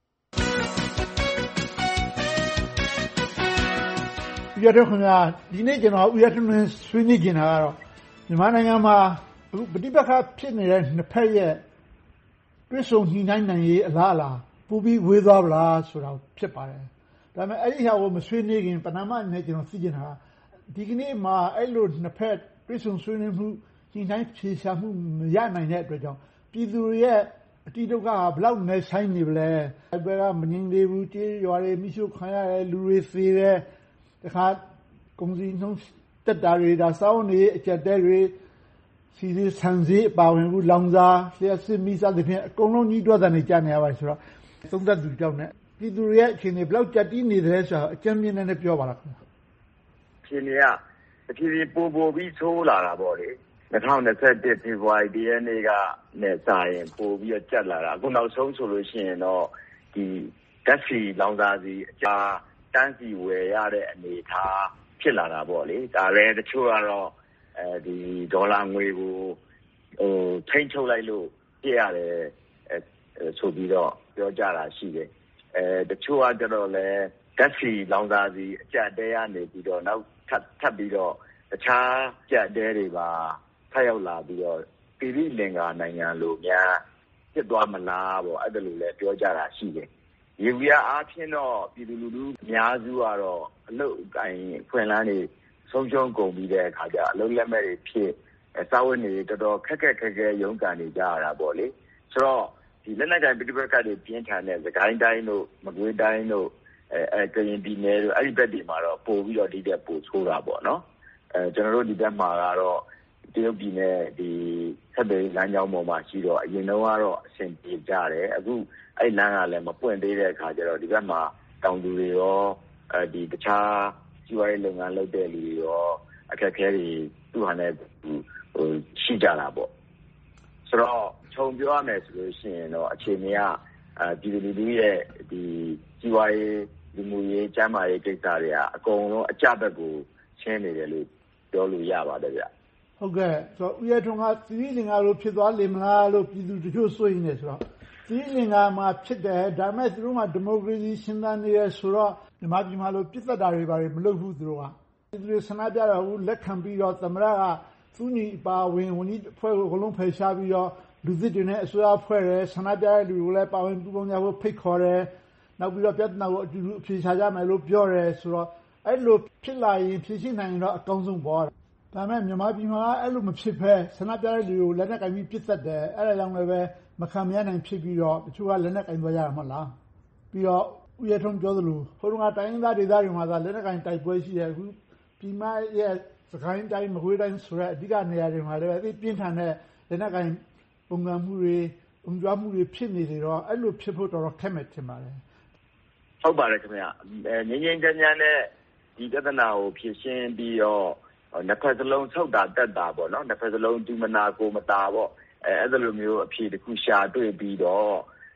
ဦးရဲထွန်းခင်ဗျာဒီနေ့ကျွန်တော်ဦးရဲထွန်းနဲ့ဆွေးနွေးကြတာကတော့မြန်မာနိုင်ငံမှာအခုပဋိပက္ခဖြစ်နေတဲ့နှစ်ဖက်ရဲ့တွစ်ဆုံညှိနှိုင်းနိုင်ရေးအလားအလာပိုပြီးဝေးသွားဗလားဆိုတာဖြစ်ပါတယ်။ဒါပေမဲ့အဲ့ဒီဟာကိုမဆွေးနွေးခင်ပဏာမနဲ့ကျွန်တော်သိချင်တာဒီကနေ့မှာအဲ့လိုနှစ်ဖက်တွစ်ဆုံဆွေးနွေးမှုညှိနှိုင်းဖြေရှာမှုမရနိုင်တဲ့အတွက်ကြောင့်ပြည်သူတွေရဲ့အတိဒုက္ခဟာဘလောက်နဲ့ဆိုင်နေပလဲ။ဘယ်ကမငြင်းသေးဘူးကြေးရွာတွေမိရှုခံရတယ်လူတွေသေတယ်တခါကုန်စည်နှုန်းတက်တာတွေဒါစောင်းနေအကျက်တဲတွေစီစီဆန်စီအပါဝင်ဘူးလောင်စာလျှက်စစ်မိစသဖြင့်အကုန်လုံးကြီးတွက်တယ်နေကြနေရပါဆိုတော့သုံးသက်သူကြောင့်နဲ့ပြည်သူတွေရဲ့အခြေအနေဘလောက်ကြက်တီးနေတယ်ဆိုတာအကျဉ်းမြင့်နဲ့ပြောပါလားခင်ဗျာအခြေအနေကတဖြည်းဖြည်းပိုပြီးဆိုးလာတာပေါ့လေ2021ဖေဖော်ဝါရီလရက်နေ့ကနဲ့စာရင်ပိုပြီးတော့ကျက်လာတာအခုနောက်ဆုံးဆိုလို့ရှိရင်တော့ဒီဓာတ်ဆီလောင်စာဆီအကြာတန်းစီဝယ်ရတဲ့အနေအထားဖြစ်လာတာပေါ့လေဒါလည်းတချို့ကတော့ဒီဒေါ်လာငွေကိုထိန်းချုပ်လိုက်လို့ပြရတယ်ဆိုပြီးတော့ပြောကြတာရှိတယ်တချို့ကကြတော့လဲဓာတ်ဆီလောင်စာဆီအကျတဲရနေပြီးတော့နောက်ထပ်ပြီးတော့တခြားကြက်တဲတွေပါဖတ်ရောက်လာပြီးတော့ပြည်ပြည်လင်္ကာနိုင်ငံလိုများဖြစ်သွားမလားပေါ့အဲ့ဒါလိုလဲပြောကြတာရှိတယ်ရေဝီယာအားဖြင့်တော့ပြည်သူလူထုအများစုကတော့အလုပ်အကိုင်ဖွင့်လန်းနေဆုံးရှုံးကုန်ပြီးတဲ့အခါကျအလုပ်လက်မဲ့တွေဖြစ်စာဝတ်နေတော်တော်ခက်ခဲရုန်းကန်နေကြရတာပေါ့လေဆိုတော့ဒီလက်နက်ကိုင်ပြည်ပကတွေပြင်းထန်တဲ့စကိုင်းတိုင်းတို့မကွေးတိုင်းတို့ကရင်ပြည်နယ်တို့အဲ့ဒီဘက်တွေမှာတော့ပို့ပြီးတော့ဒီတဲ့ပို့ဆိုးတာပေါ့နော်ကျွန်တော်တို့ဒီဘက်မှာကတော့တရုတ်ပြည်နဲ့ဒီဆက်သွယ်လမ်းကြောင်းပေါ်မှာရှိတော့အရင်တော့ကတော့အဆင်ပြေကြတယ်အခုအဲ့လမ်းကလည်းမပွင့်သေးတဲ့အခါကျတော့ဒီဘက်မှာတောင်သူတွေရောဒီတခြားကျွေးလုပ်ငန်းလုပ်တဲ့လူတွေရောအခက်အခဲတွေသူ့ဟာနဲ့ရှိကြတာပေါ့ဆိုတော့ခြုံပြောရမယ်ဆိုလို့ရှိရင်တော့အခြေအနေကပြည်သူလူထုရဲ့ဒီကျွေးလူမှုရေးကျန်းမာရေးကိစ္စတွေကအကုန်လုံးအကြက်ဘက်ကိုရှင်းနေတယ်လို့ပြောလို့ရပါတယ်ဗျဟုတ်ကဲ့ဆိုတော့ဦးရဲထွန်းကသီရိလင်္ကာလိုဖြစ်သွားလိမ့်မလားလို့ပြည်သူတချို့စိုးရိမ်နေဆိုတော့သီရိလင်္ကာမှာဖြစ်တယ်ဒါပေမဲ့သူတို့ကဒီမိုကရေစီရှင်သန်နေရဆိုတော့မြန်မာပြည်မှာလို့ပြစ်သက်တာတွေမလုပ်ဘူးသူတို့ကသူတို့ဆန္ဒပြတော့ဘူးလက်ခံပြီးတော့သမ္မတကသူညီပါဝင်ဝန်ကြီးအဖွဲ့ကိုအကုန်လုံးဖယ်ရှားပြီးတော့လူသစ်တွေနဲ့အစိုးရဖွဲ့တယ်ဆန္ဒပြတဲ့လူတွေကိုလည်းပါဝင်ပူးပေါင်းကြဖို့ဖိတ်ခေါ်တယ်နောက်ပြီးတော့ပြဿနာကိုအတူတူအဖြေရှာကြမယ်လို့ပြောတယ်ဆိုတော့အဲ့လိုဖြစ်လာရင်ဖြေရှင်းနိုင်ရင်တော့အကောင်းဆုံးပေါ့ဒါပေမဲ့မြန်မာပြည်မှာအဲ့လိုမဖြစ်ဘဲဆန္ဒပြတဲ့လူတွေကိုလက်နက်ကင်ပြီးပြစ်သက်တယ်အဲ့ဒါကြောင့်လည်းပဲမခံမရနိုင်ဖြစ်ပြီးတော့တချို့ကလက်နက်ကင်သွားကြရမှာလားပြီးတော့ဦးရထုံးပြောသလိုဟိုတုန်းကတိုင်းရင်းသားဒေသတွေမှာသာလက်နက်ကင်တိုက်ပွဲရှိတယ်အခုပြည်မရဲ့စကိုင်းတိုင်းမကွေးတိုင်းဆိုတဲ့အဓိကနေရာတွေမှာလည်းအသိပြင်းထန်တဲ့လက်နက်ကင်ပုံစံမှုတွေပုံကြွားမှုတွေဖြစ်နေတယ်တော့အဲ့လိုဖြစ်ဖို့တော်တော်ခက်မဲ့ထင်ပါတယ်ဟုတ်ပါတယ်ခင်ဗျငင်းငင်းကြမ်းကြမ်းနဲ့ဒီပြဿနာကိုဖြေရှင်းပြီးတော့နှစ်ဖက်စလုံးထုတ်တာတက်တာပေါ့နော်နှစ်ဖက်စလုံးဒီမနာကိုမတာပေါ့အဲ့ဒါလိုမျိုးအဖြေတစ်ခုရှာတွေ့ပြီးတော့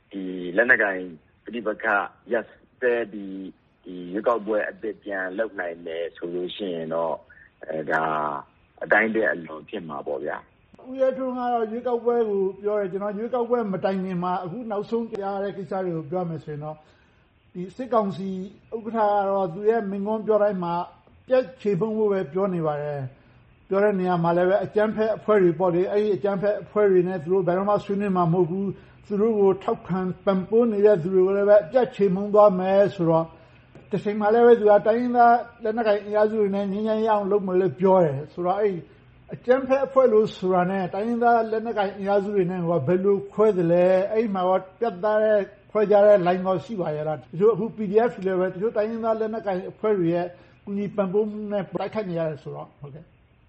လက်နက်ကိုင်ပဋိပက္ခရပ်စဲပြီးရွေးကောက်ပွဲအသစ်ပြန်လုပ်နိုင်တယ်ဆိုလို့ရှိရင်တော့ဒါအတိုင်းတဲ့အလွန်ဖြစ်မှာပေါ့ဗျာ။ဦးရဲထွန်းကတော့ရွေးကောက်ပွဲကိုပြောတယ်။ကျနော်ရွေးကောက်ပွဲမတိုင်ခင်မှာအခုနောက်ဆုံးကြားရတဲ့ကိစ္စတွေကိုပြောမယ်ဆိုရင်တော့စစ်ကောင်စီဥက္ကဋ္ဌကတော့သူရဲ့မိန့်ခွန်းပြောတိုင်းမှာပြတ်ချေမှုန်းဖို့ပဲပြောနေပါတယ်။ပြောတဲ့နေရာမှာလည်းအကြမ်းဖက်အဖွဲ့တွေပေါ့လေ။အဲဒီအကြမ်းဖက်အဖွဲ့တွေနဲ့သူတို့ဘယ်တော့မှဆွေးနွေးမှာမဟုတ်ဘူး။သူတို့ကိုထောက်ခံပံ့ပိုးနေတဲ့သူတွေကိုလည်းပြတ်ချေမှုန်းသွားမယ်ဆိုတော့တချိန်မှာလည်းသူကတိုင်းရင်းသားလက်နက်ကိုင်အင်အားစုတွေနဲ့ငြိမ်းချမ်းရေးအောင်လုပ်မယ်လို့ပြောတယ်ဆိုတော့အကြမ်းဖက်အဖွဲ့လို့ဆိုတာနဲ့တိုင်းရင်းသားလက်နက်ကိုင်အင်အားစုတွေနဲ့ဘယ်လိုခွဲသလဲအဲဒီမှာပြတ်သားတဲ့ခွဲခြားတဲ့ line ကောရှိပါရဲ့လားတချို့အခု PDF တွေလည်းတချို့တိုင်းရင်းသားလက်နက်ကိုင်အဖွဲ့တွေရဲ့ကူညီပံ့ပိုးမှုနဲ့တိုက်ခိုက်နေရတယ်ဆိုတော့ဟုတ်ကဲ့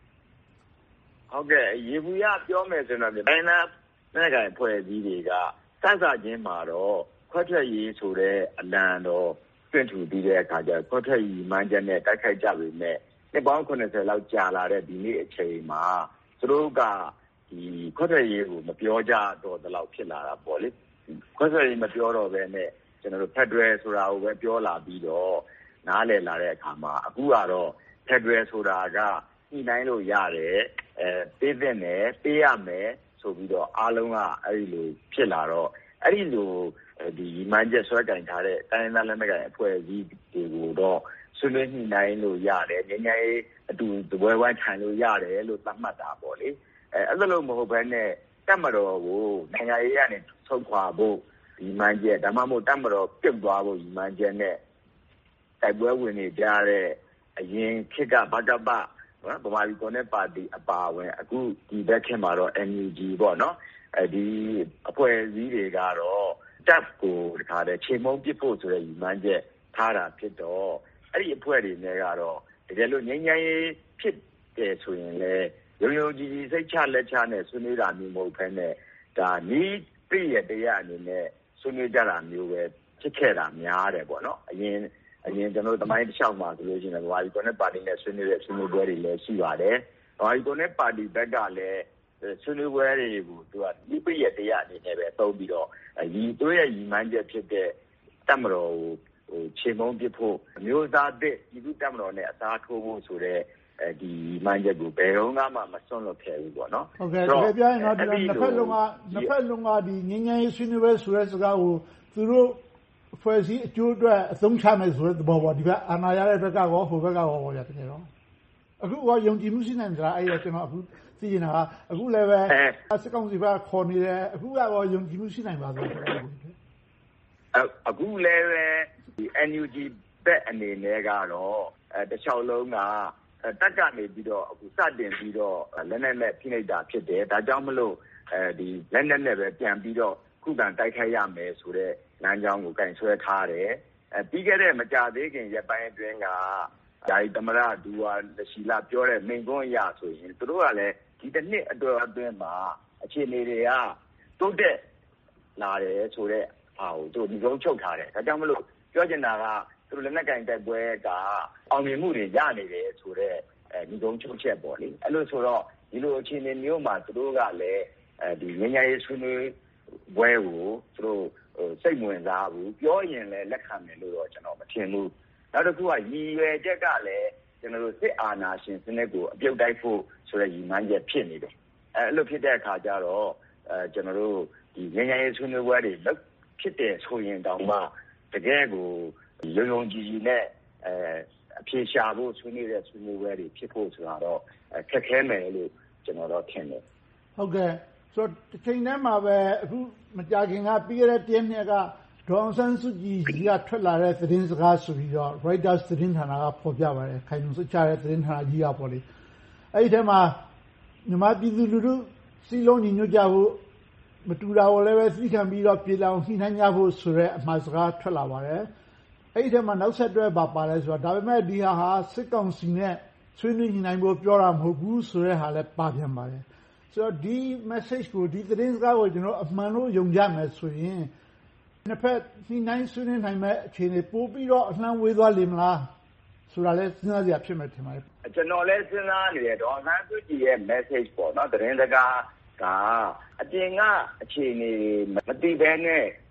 ရေဘူးရပြောမယ်ဆိုတော့တိုင်းရင်းသားလက်နက်ကိုင်အဖွဲ့အစည်းတွေကစချင်းမှာတော့ခွဲထွက်ရေးဆိုတဲ့အလံတော့တွင့်ထူပြီးတဲ့အခါကျခွဲထွက်ရေးမှန်းချက်နဲ့တိုက်ခိုက်ကြပေမဲ့နှစ်ပေါင်း80လောက်ကြာလာတဲ့ဒီနေ့အချိန်မှာသူတို့ကခွဲထွက်ရေးကိုမပြောကြတော့တဲ့လောက်ဖြစ်လာတာပေါ့လေခွဲထွက်ရေးမပြောတော့ဘဲနဲ့ကျွန်တော်တို့ဖက်ဒရယ်ဆိုတာကိုပဲပြောလာပြီးတော့နားလည်လာတဲ့အခါမှာအခုကတော့ဖက်ဒရယ်ဆိုတာကညှိနှိုင်းလို့ရတယ်ပေးသင့်တယ်ပေးရမယ်ဆိုပြီးတော့အားလုံးကအဲ့ဒီလိုဖြစ်လာတော့အဲ့ဒီလိုမှန်းချက်ဆွဲကင်ထားတဲ့တိုင်းရင်းသားလက်နက်ကိုင်အဖွဲ့အစည်းတွေကိုတော့ဆွေးနွေးညှိနှိုင်းလို့ရတယ်ငြိမ်းချမ်းရေးအတူတပွဲဝိုင်းထိုင်လို့ရတယ်လို့သတ်မှတ်တာပေါ့လေအဲ့ဒါလို့မဟုတ်ဘဲနဲ့တပ်မတော်ကိုနိုင်ငံရေးကနေထုတ်ခွာဖို့မှန်းချက်ဒါမှမဟုတ်တပ်မတော်ပြုတ်သွားဖို့မှန်းချက်နဲ့တိုက်ပွဲဝင်နေကြတဲ့အရင်ခေတ်ကဗကပဗမာပြည်ကွန်မြူနစ်ပါတီအပါအဝင်အခုဒီဘက်ခေတ်မှာတော့ NUG ပေါ့နော်ဒီအဖွဲ့အစည်းတွေကတော့တပ်ကိုတခါတည်းချိန်မုံပစ်ဖို့ဆိုတဲ့မှန်းချက်ထားတာဖြစ်တော့အဲ့ဒီအဖွဲ့တွေနဲ့ကတော့တကယ်လို့ငြိမ်းချမ်းရေးဖြစ်တယ်ဆိုရင်လည်းရုံရုံကြည်ကြည်စိတ်ချလက်ချနဲ့ဆွေးနွေးတာမျိုးမဟုတ်ဘဲနဲ့ဒါနီးပြည့်ရတရားအနေနဲ့ဆွေးနွေးကြတာမျိုးပဲဖြစ်ခဲ့တာများတယ်ပေါ့နော်အရင်ကျွန်တော်တို့တမိုင်းတစ်လျှောက်မှာဆိုလို့ရှိရင်ဗမာပြည်ကွန်မြူနစ်ပါတီနဲ့ဆွေးနွေးတဲ့ဆွေးနွေးပွဲတွေလည်းရှိပါတယ်ဗမာပြည်ကွန်မြူနစ်ပါတီဘက်ကလည်းဆွေးနွေးပွဲတွေကိုသူကဒီပြည့်ရတရားအနေနဲ့ပဲသုံးပြီးတော့တို့ရဲ့မှန်းချက်ဖြစ်တဲ့တပ်မတော်ကိုချိန်မုံပစ်ဖို့မျိုးသားသစ်ပြည်သူတပ်မတော်နဲ့အစားထိုးဖို့ဆိုတဲ့ဒီမှန်းချက်ကိုဘယ်တော့မှမစွန့်လွတ်ခဲ့ဘူးပေါ့နော်ဟုတ်ကဲ့တကယ်ပြောရင်တော့ဒီနှစ်ဖက်လုံးကဒီငြိမ်းချမ်းရေးဆွေးနွေးပွဲဆိုတဲ့စကားကိုသူတို့ဖွဲ့စည်းအကျိုးအတွက်အသုံးချမယ်ဆိုတဲ့သဘောပေါ့ဒီဘက်အာဏာရတဲ့ဘက်ကရောဟိုဘက်ကရောပေါ့ဗျာတကယ်တော့အခုကယုံကြည်မှုရှိနိုင်ကြလားအဲ့ရကျွန်တော်အခုသိနေတာကအခုလည်းပဲစစ်ကောင်စီဘက်ကခေါ်နေတယ်အခုကတော့ယုံကြည်မှုရှိနိုင်ပါသလားအခုလည်းပဲဒီ NUG ဘက်အနေနဲ့ကတော့တခြားလုံးကတက်ကနေပြီးတော့အခုစတင်ပြီးတော့လက်နက်နဲ့ဖိနှိပ်တာဖြစ်တယ်ဒါကြောင့်မလို့ဒီလက်နက်နဲ့ပဲပြန်ပြီးတော့ခုခံတိုက်ခိုက်ရမယ်ဆိုတဲ့လမ်းကြောင်းကိုကင်ဆွဲထားတယ်ပြီးခဲ့တဲ့မကြာသေးခင်ရက်ပိုင်းအတွင်းကယာယီသမရဒူဝါလရှိလာပြောတဲ့မိန့်ခွန်းအရဆိုရင်သူတို့ကလည်းဒီတစ်နှစ်အတွင်းမှာအခြေအနေတွေကတိုးတက်လာတယ်ဆိုတဲ့ဟာကိုသူဒီကုန်းချုပ်ထားတယ်ဒါကြောင့်မလို့ပြောချင်တာကသူတို့လက်နက်ကင်တိုက်ပွဲကအောင်မြင်မှုတွေရနေတယ်ဆိုတဲ့ဒီကုန်းချုပ်ချက်ပေါ့လေအဲ့လိုဆိုတော့ဒီလိုအခြေအနေမျိုးမှာသူတို့ကလည်းဒီငញ្ញရေးဆွေးနွေးပွဲကိုသူတို့စိတ်ဝင်စားဘူးပြောရင်လည်းလက်ခံမယ်လို့တော့ကျွန်တော်မထင်ဘူးနောက်တစ်ခုကရည်ရွယ်ချက်ကလည်းကျွန်တော်တို့စစ်အာဏာရှင်စနစ်ကိုအပြုတ်တိုက်ဖို့ဆိုတဲ့ရည်မှန်းချက်ဖြစ်နေတယ်အဲ့လိုဖြစ်တဲ့အခါကျတော့ကျွန်တော်တို့ဒီငញ្ញရေးဆွေးနွေးပွဲတွေလုပ်ဖြစ်တယ်ဆိုရင်တောင်မှတကယ်ကိုရုံရုံကြည်ကြည်နဲ့အဖြေရှာဖို့ဆွေးနွေးတဲ့ဆွေးနွေးပွဲတွေဖြစ်ဖို့ဆိုတာတော့ခက်ခဲမယ်လို့ကျွန်တော်တော့ထင်တယ်ဟုတ်ကဲ့ဆိုတော့တစ်ချိန်တည်းမှာပဲအခုမကြာခင်ကပြီးခဲ့တဲ့တရက်နှစ်ကဒေါ်အောင်ဆန်းစုကြည်ကထွက်လာတဲ့သတင်းစကားဆိုပြီးတော့ Reuters သတင်းဌာနကဖော်ပြပါတယ်ခိုင်လုံစွတ်ချတဲ့သတင်းဌာနကြီးကပေါ့လေအဲ့ဒီထဲမှာမြန်မာပြည်သူလူထုစီလုံးညီညွတ်ကြဖို့မတူတာကိုလည်းပဲသိခံပြီးတော့ပြည်လောင်နှိမ့်နှိုင်းကြဖို့ဆိုတဲ့အမှားစကားထွက်လာပါတယ်အဲ့ဒီထဲမှာနောက်ဆက်တွဲပါလဲဆိုတော့ဒါပေမဲ့ဒီဟာစစ်ကောင်စီနဲ့ဆွေးနွေးညှိနှိုင်းဖို့ပြောတာမဟုတ်ဘူးဆိုတဲ့ဟာလည်းပါပြန်ပါတယ်ဆိုတော့ဒီ message ကိုဒီသတင်းစကားကိုကျွန်တော်အမှန်လို့ယုံကြမယ်ဆိုရင်နှစ်ဖက်ညှိနှိုင်းဆွေးနွေးနိုင်မဲ့အခြေအနေပို့ပြီးတော့အလှမ်းဝေးသွားလိမ့်မလားဆိုတာလည်းစဉ်းစားစရာဖြစ်မယ်ထင်ပါတယ်ကျွန်တော်လည်းစဉ်းစားနေတယ်ဒေါ်အောင်ဆန်းစုကြည်ရဲ့ message ပေါ့နော်သတင်းစကားကအပြင်ကအခြေအနေမသိဘဲနဲ့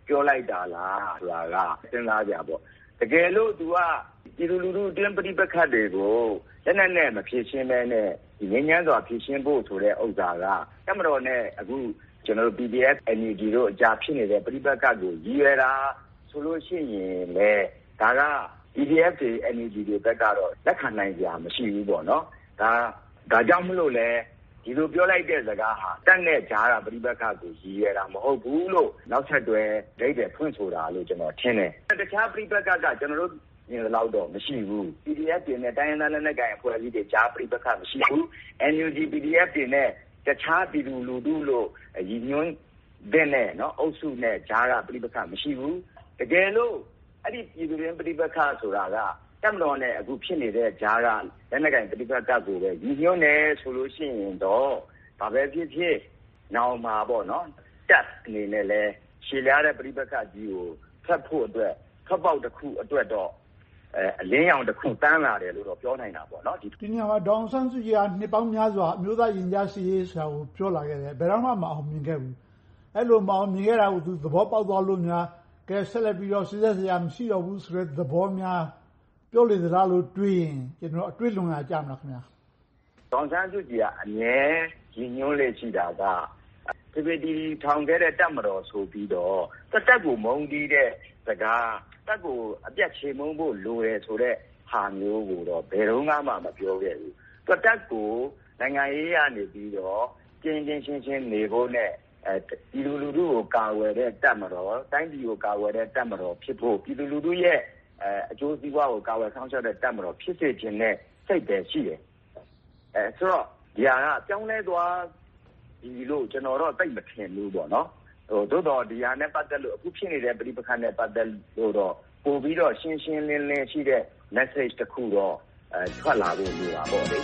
ပြောလိုက်တာလားဆိုတာကစဉ်းစားကြပေါ့တကယ်လို့သူကပြည်သူလူထုအတွင်းပဋိပက္ခတွေကိုလက်နက်နဲ့မဖြေရှင်းဘဲနဲ့ငြိမ်းချမ်းစွာဖြေရှင်းဖို့ဆိုတဲ့ဥစ္စာကတပ်မတော်နဲ့အခုကျွန်တော်တို့ PDF NUG တို့အကြားဖြစ်နေတဲ့ပဋိပက္ခကိုရည်ရွယ်တာဆိုလို့ရှိရင်လေဒါက PDF တွေ NUG တွေဘက်ကတော့လက်ခံနိုင်ကြမရှိဘူးပေါ့နော်ဒါကြောင့်မလို့လဲဒီလိုပြောလိုက်တဲ့စကားဟာတက်နဲ့ကြားတာပဋိပက္ခကိုရည်ရွယ်တာမဟုတ်ဘူးလို့နောက်ဆက်တွဲဒိတ်တယ်ဖွင့်ဆိုတာလို့ကျွန်တော်ထင်တယ်တခြားပဋိပက္ခကကျွန်တော်တို့မြင်လောက်တော့မရှိဘူး PDF တွေနဲ့တိုင်းရင်းသားလက်နက်ကိုင်အဖွဲ့အစည်းတွေကြားပဋိပက္ခမရှိဘူး NUG PDF တွေနဲ့တခြားပြည်သူလူထုလို့ရည်ညွှန်းတဲ့နဲ့နော်အုပ်စုနဲ့ကြားတာပဋိပက္ခမရှိဘူးတကယ်လို့အဲ့ဒီပြည်သူတွေပဋိပက္ခဆိုတာကတပ်မတော်နဲ့အခုဖြစ်နေတဲ့ကြားကလက်နက်ကိုင်ပဋိပက္ခကိုပဲရည်ညွှန်းတယ်ဆိုလို့ရှိရင်တော့ဘာပဲဖြစ်ဖြစ်နောင်မှာပေါ့နော်တပ်အနေနဲ့လဲရှည်လျားတဲ့ပဋိပက္ခကြီးကိုဖတ်ဖို့အတွက်ဖတ်ပေါက်တစ်ခုအတွက်တော့အလင်းရောင်တစ်ခုတန်းလာတယ်လို့တော့ပြောနိုင်တာပေါ့နော်ဒီနေရာမှာဒေါအောင်ဆန်းစုကြည်ကနှစ်ပေါင်းများစွာအမျိုးသားရင်ကြားစီရေးဆိုတာကိုပြောလာခဲ့တယ်ဘယ်တော့မှမအောင်မြင်ခဲ့ဘူးအဲ့လိုမအောင်မြင်ခဲ့တာကိုသူသဘောပေါက်သွားလို့များကဲဆက်လက်ပြီးတော့စစ်စရာမရှိတော့ဘူးဆိုတဲ့သဘောများပြောလေသလားလို့တွေးရင်ကျွန်တော်အတွေးလွန်လာကြမှာခင်ဗျာဒေါအောင်ဆန်းစုကြည်ကအမြဲရည်ညွှန်းလေရှိတာကဒီထောင်ခဲ့တဲ့တပ်မတော်ဆိုပြီးတော့တပ်ကိုမုန်းတီးတဲ့စကားတပ်ကိုအပြတ်ချေမှုန်းဖို့လိုတယ်ဆိုတဲ့ဟာမျိုးကိုတော့ဘယ်တော့မှမပြောခဲ့ဘူးတပ်ကိုနိုင်ငံရေးရနေပြီးတော့ကျင်းချင်းနေဖို့နဲ့ပြည်သူလူထုကိုကာဝယ်တဲ့တပ်မတော်တိုင်းပြည်ကိုကာဝယ်တဲ့တပ်မတော်ဖြစ်ဖို့ပြည်သူလူထုရဲ့အကျိုးစီးပွားကိုကာဝယ်ဆောင်ရွက်တဲ့တပ်မတော်ဖြစ်စေခြင်းနဲ့စိတ်ပဲရှိတယ်ဆိုတော့ဒီဟာကပြောင်းလဲသွားဒီလိုကျွန်တော်တော့သိမထင်ဘူးပေါ့နော်သို့တော်ဒီဟာနဲ့ပတ်သက်လို့အခုဖြစ်နေတဲ့ပဋိပက္ခနဲ့ပတ်သက်လို့တော့ပို့ပြီးတော့ရှင်းရှင်းလင်းလင်းရှိတဲ့ message တစ်ခုတော့ထွက်လာဖို့လိုတာပေါ့လေ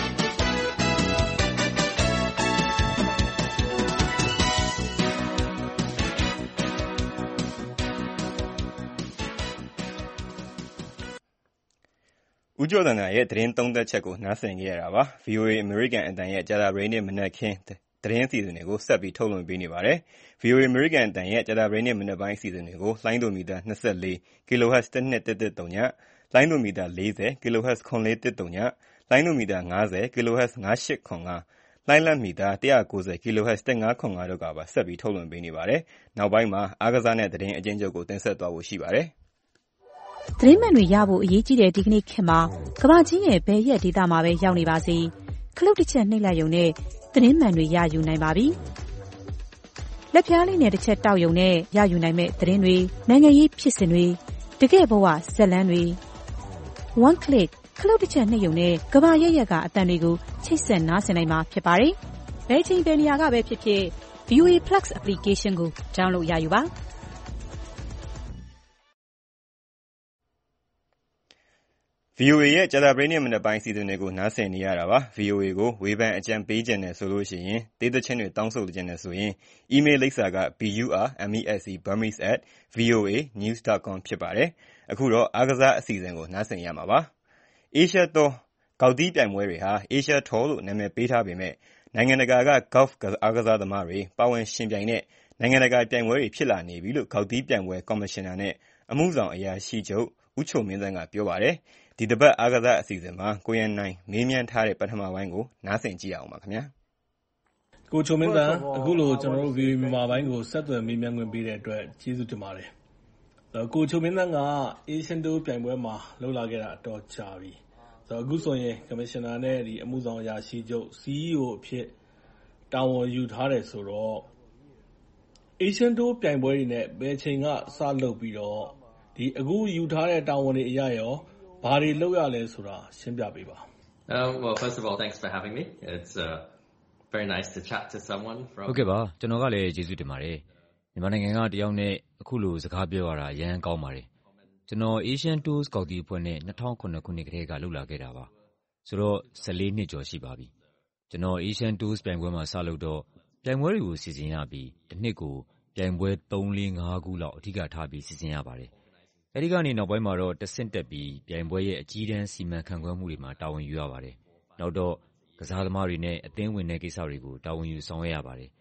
ဦးကျော်သန္တာရဲ့သတင်းသုံးသပ်ချက်ကိုနားဆင်ကြရတာပါ VOA American အတန်ရဲ့ကြာသပတေးနေ့မနက်ခင်းသတင်းအစီအစဉ်တွေကိုဆက်ပြီးထုတ်လွှင့်ပေးနေပါတယ် VOA American အတန်ရဲ့ကြာသပတေးနေ့မနက်ပိုင်းအစီအစဉ်တွေကိုလိုင်းဒိုမီတာ24 kHz 1213ညလိုင်းဒိုမီတာ40 kHz 9413ညလိုင်းဒိုမီတာ50 kHz 9805လိုင်းလတ်မီတာ190 kHz 1505တို့ကပါဆက်ပြီးထုတ်လွှင့်ပေးနေပါတယ်နောက်ပိုင်းမှာအားကစားနဲ့သတင်းအကျဉ်းချုပ်ကိုတင်ဆက်သွားဖို့ရှိပါတယ်သတင်းမှန်တွေရဖို့အရေးကြီးတဲ့ဒီကနေ့ခေတ်မှာကမ္ဘာကြီးရဲ့ဘယ်ရက်ဒေသမှာပဲရောက်နေပါစေခလုတ်တစ်ချက်နှိပ်လိုက်ရုံနဲ့သတင်းမှန်တွေရယူနိုင်ပါပြီ။လက်ဖျားလေးနဲ့တစ်ချက်တောက်ရုံနဲ့ရယူနိုင်မဲ့သတင်းတွေနိုင်ငံရေးဖြစ်စဉ်တွေတကယ့်ဘဝဇာတ်လမ်းတွေ one click ခလုတ်တစ်ချက်နှိပ်ရုံနဲ့ကမ္ဘာရဲ့ကအသံတွေကိုချိတ်ဆက်နားဆင်နိုင်မှာဖြစ်ပါတယ်။ဘယ်ချိန်ဘယ်နေရာကပဲဖြစ်ဖြစ် VOA Plus application ကို download ရယူပါ။ VOA ရဲ့ကြာသပတေးနေ့မနက်ပိုင်းအစီအစဉ်တွေကိုနားဆင်နေရတာပါ VOA ကိုဝေဖန်အကြံပေးခြင်းနဲ့ဆိုလို့ရှိရင်ဒေသချင်းတွေတောင်းဆိုခြင်းနဲ့ဆိုရင် email လိပ်စာက burmese@voanews.com ဖြစ်ပါတယ်အခုတော့အားကစားအစီအစဉ်ကိုနားဆင်ရမှာပါ Asia Tour ဂေါက်သီးပြိုင်ပွဲတွေဟာ Asia Tour လို့နာမည်ပေးထားပေမဲ့နိုင်ငံတကာက golf အားကစားသမားတွေပါဝင်ရှင်ပြိုင်တဲ့နိုင်ငံတကာပြိုင်ပွဲတွေဖြစ်လာနေပြီလို့ဂေါက်သီးပြိုင်ပွဲကော်မရှင်နာနဲ့အမှုဆောင်အရာရှိချုပ်ဦးချိုမင်းသန်းကပြောပါတယ်ဒီတစ်ပတ်အားကစားအစီအစဉ်မှာကိုရန်နိုင်မေးမြန်းထားတဲ့ပထမပိုင်းကိုနားဆင်ကြည့်အောင်ပါခင်ဗျာကိုချိုမင်းသန်းအခုလိုကျွန်တော်တို့ VOA မြန်မာပိုင်းကိုဆက်သွယ်မေးမြန်းခွင့်ပေးတဲ့အတွက်ကျေးဇူးတင်ပါတယ်ကိုချိုမင်းသန်းက Asian Tour ပြိုင်ပွဲမှာလှုပ်လာခဲ့တာအတော်ကြာပြီအခုဆိုရင်ကော်မရှင်နာနဲ့အမှုဆောင်အရာရှိချုပ် CEO အဖြစ်တာဝန်ယူထားတယ်ဆိုတော့ Asian Tour ပြိုင်ပွဲတွေနဲ့ဘယ်ချိန်ကစလုပ်ပြီးတော့အခုယူထားတဲ့တာဝန်တွေအရရောဘာတွေလုပ်ရလဲဆိုတာရှင်းပြပေးပါ Well, first of all, thanks for having me. It's very nice to chat to someone from ဟုတ်ကဲ့ပါကျွန်တော်ကလည်းကျေးဇူးတင်ပါတယ်မြန်မာနိုင်ငံကတယောက်နဲ့အခုလိုစကားပြောရတာအရန်ကောင်းပါတယ်ကျွန်တော် Asian Tours ကောက်တီအဖွဲ့နဲ့2009ခုနှစ်ကတည်းကလှုပ်လာခဲ့တာပါဆိုတော့14နှစ်ကျော်ရှိပါပြီကျွန်တော် Asian Tours ပြိုင်ပွဲမှာစလုပ်တော့ပြိုင်ပွဲတွေကိုစီစဉ်ရပြီးတစ်နှစ်ကိုပြိုင်ပွဲ3-4-5ခုလောက်အထူးထားပြီးစီစဉ်ရပါတယ်အဲဒီကနေနောက်ပိုင်းမှာတော့တဆင့်တက်ပြီးပြိုင်ပွဲရဲ့အကြီးတန်းစီမံခန့်ခွဲမှုတွေမှာတာဝန်ယူရပါတယ်နောက်တော့ကစားသမားတွေနဲ့အသင်းဝင်တဲ့ကိစ္စတွေကိုတာဝန်ယူဆောင်ရွက်ရပါတယ်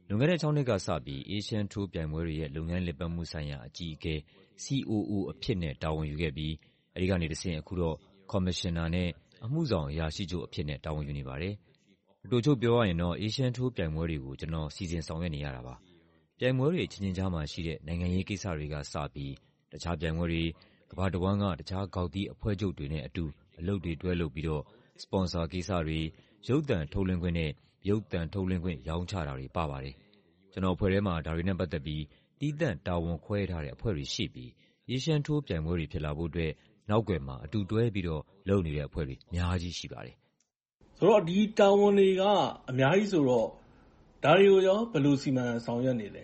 လွန်ခဲ့တဲ့ 6 နှစ်ကစပြီး Asian Tour ပြိုင်ပွဲတွေရဲ့လုပ်ငန်းလည်ပတ်မှုဆိုင်ရာအကြီးအကဲ COO အဖြစ်နဲ့တာဝန်ယူခဲ့ပြီးအဲဒီကနေတဆင့်အခုတော့ Commissioner နဲ့အမှုဆောင်အရာရှိချုပ်အဖြစ်နဲ့တာဝန်ယူနေပါတယ်။အတိုချုပ်ပြောရရင်တော့ Asian Tour ပြိုင်ပွဲတွေကိုကျွန်တော်စီစဉ်ဆောင်ရွက်နေရတာပါ။ပြိုင်ပွဲတွေချင်းချင်းကြားမှာရှိတဲ့နိုင်ငံရေးကိစ္စတွေကစပြီးတခြားပြိုင်ပွဲတွေကမ္ဘာတစ်ဝန်းကတခြားဂေါက်သီးအဖွဲ့ချုပ်တွေနဲ့အတူအလုပ်တွေတွဲလုပ်ပြီးတော့စပွန်ဆာကိစ္စတွေရုပ်သံထုတ်လွှင့်ခွင့်နဲ့ရုပ်သံထုတ်လွှင့်ခွင့်ရောင်းချတာတွေပါပါတယ်။ကျွန်တော်အဖွဲ့ထဲမှာဒါတွေနဲ့ပတ်သက်ပြီးတည်တံ့တာဝန်ခွဲထားတဲ့အဖွဲ့တွေရှိပြီး Asian Tour ပြိုင်ပွဲတွေဖြစ်လာဖို့အတွက်နောက်ွယ်မှာအတူတွဲပြီးတော့လုပ်နေတဲ့အဖွဲ့တွေအများကြီးရှိပါတယ်။ဆိုတော့ဒီတာဝန်တွေကအများကြီးဆိုတော့ဒါတွေကိုရောဘယ်လိုစီမံဆောင်ရွက်နေလဲ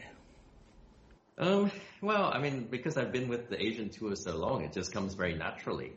Well, I mean, because I've been with the Asian Tour so long, it just comes very naturally.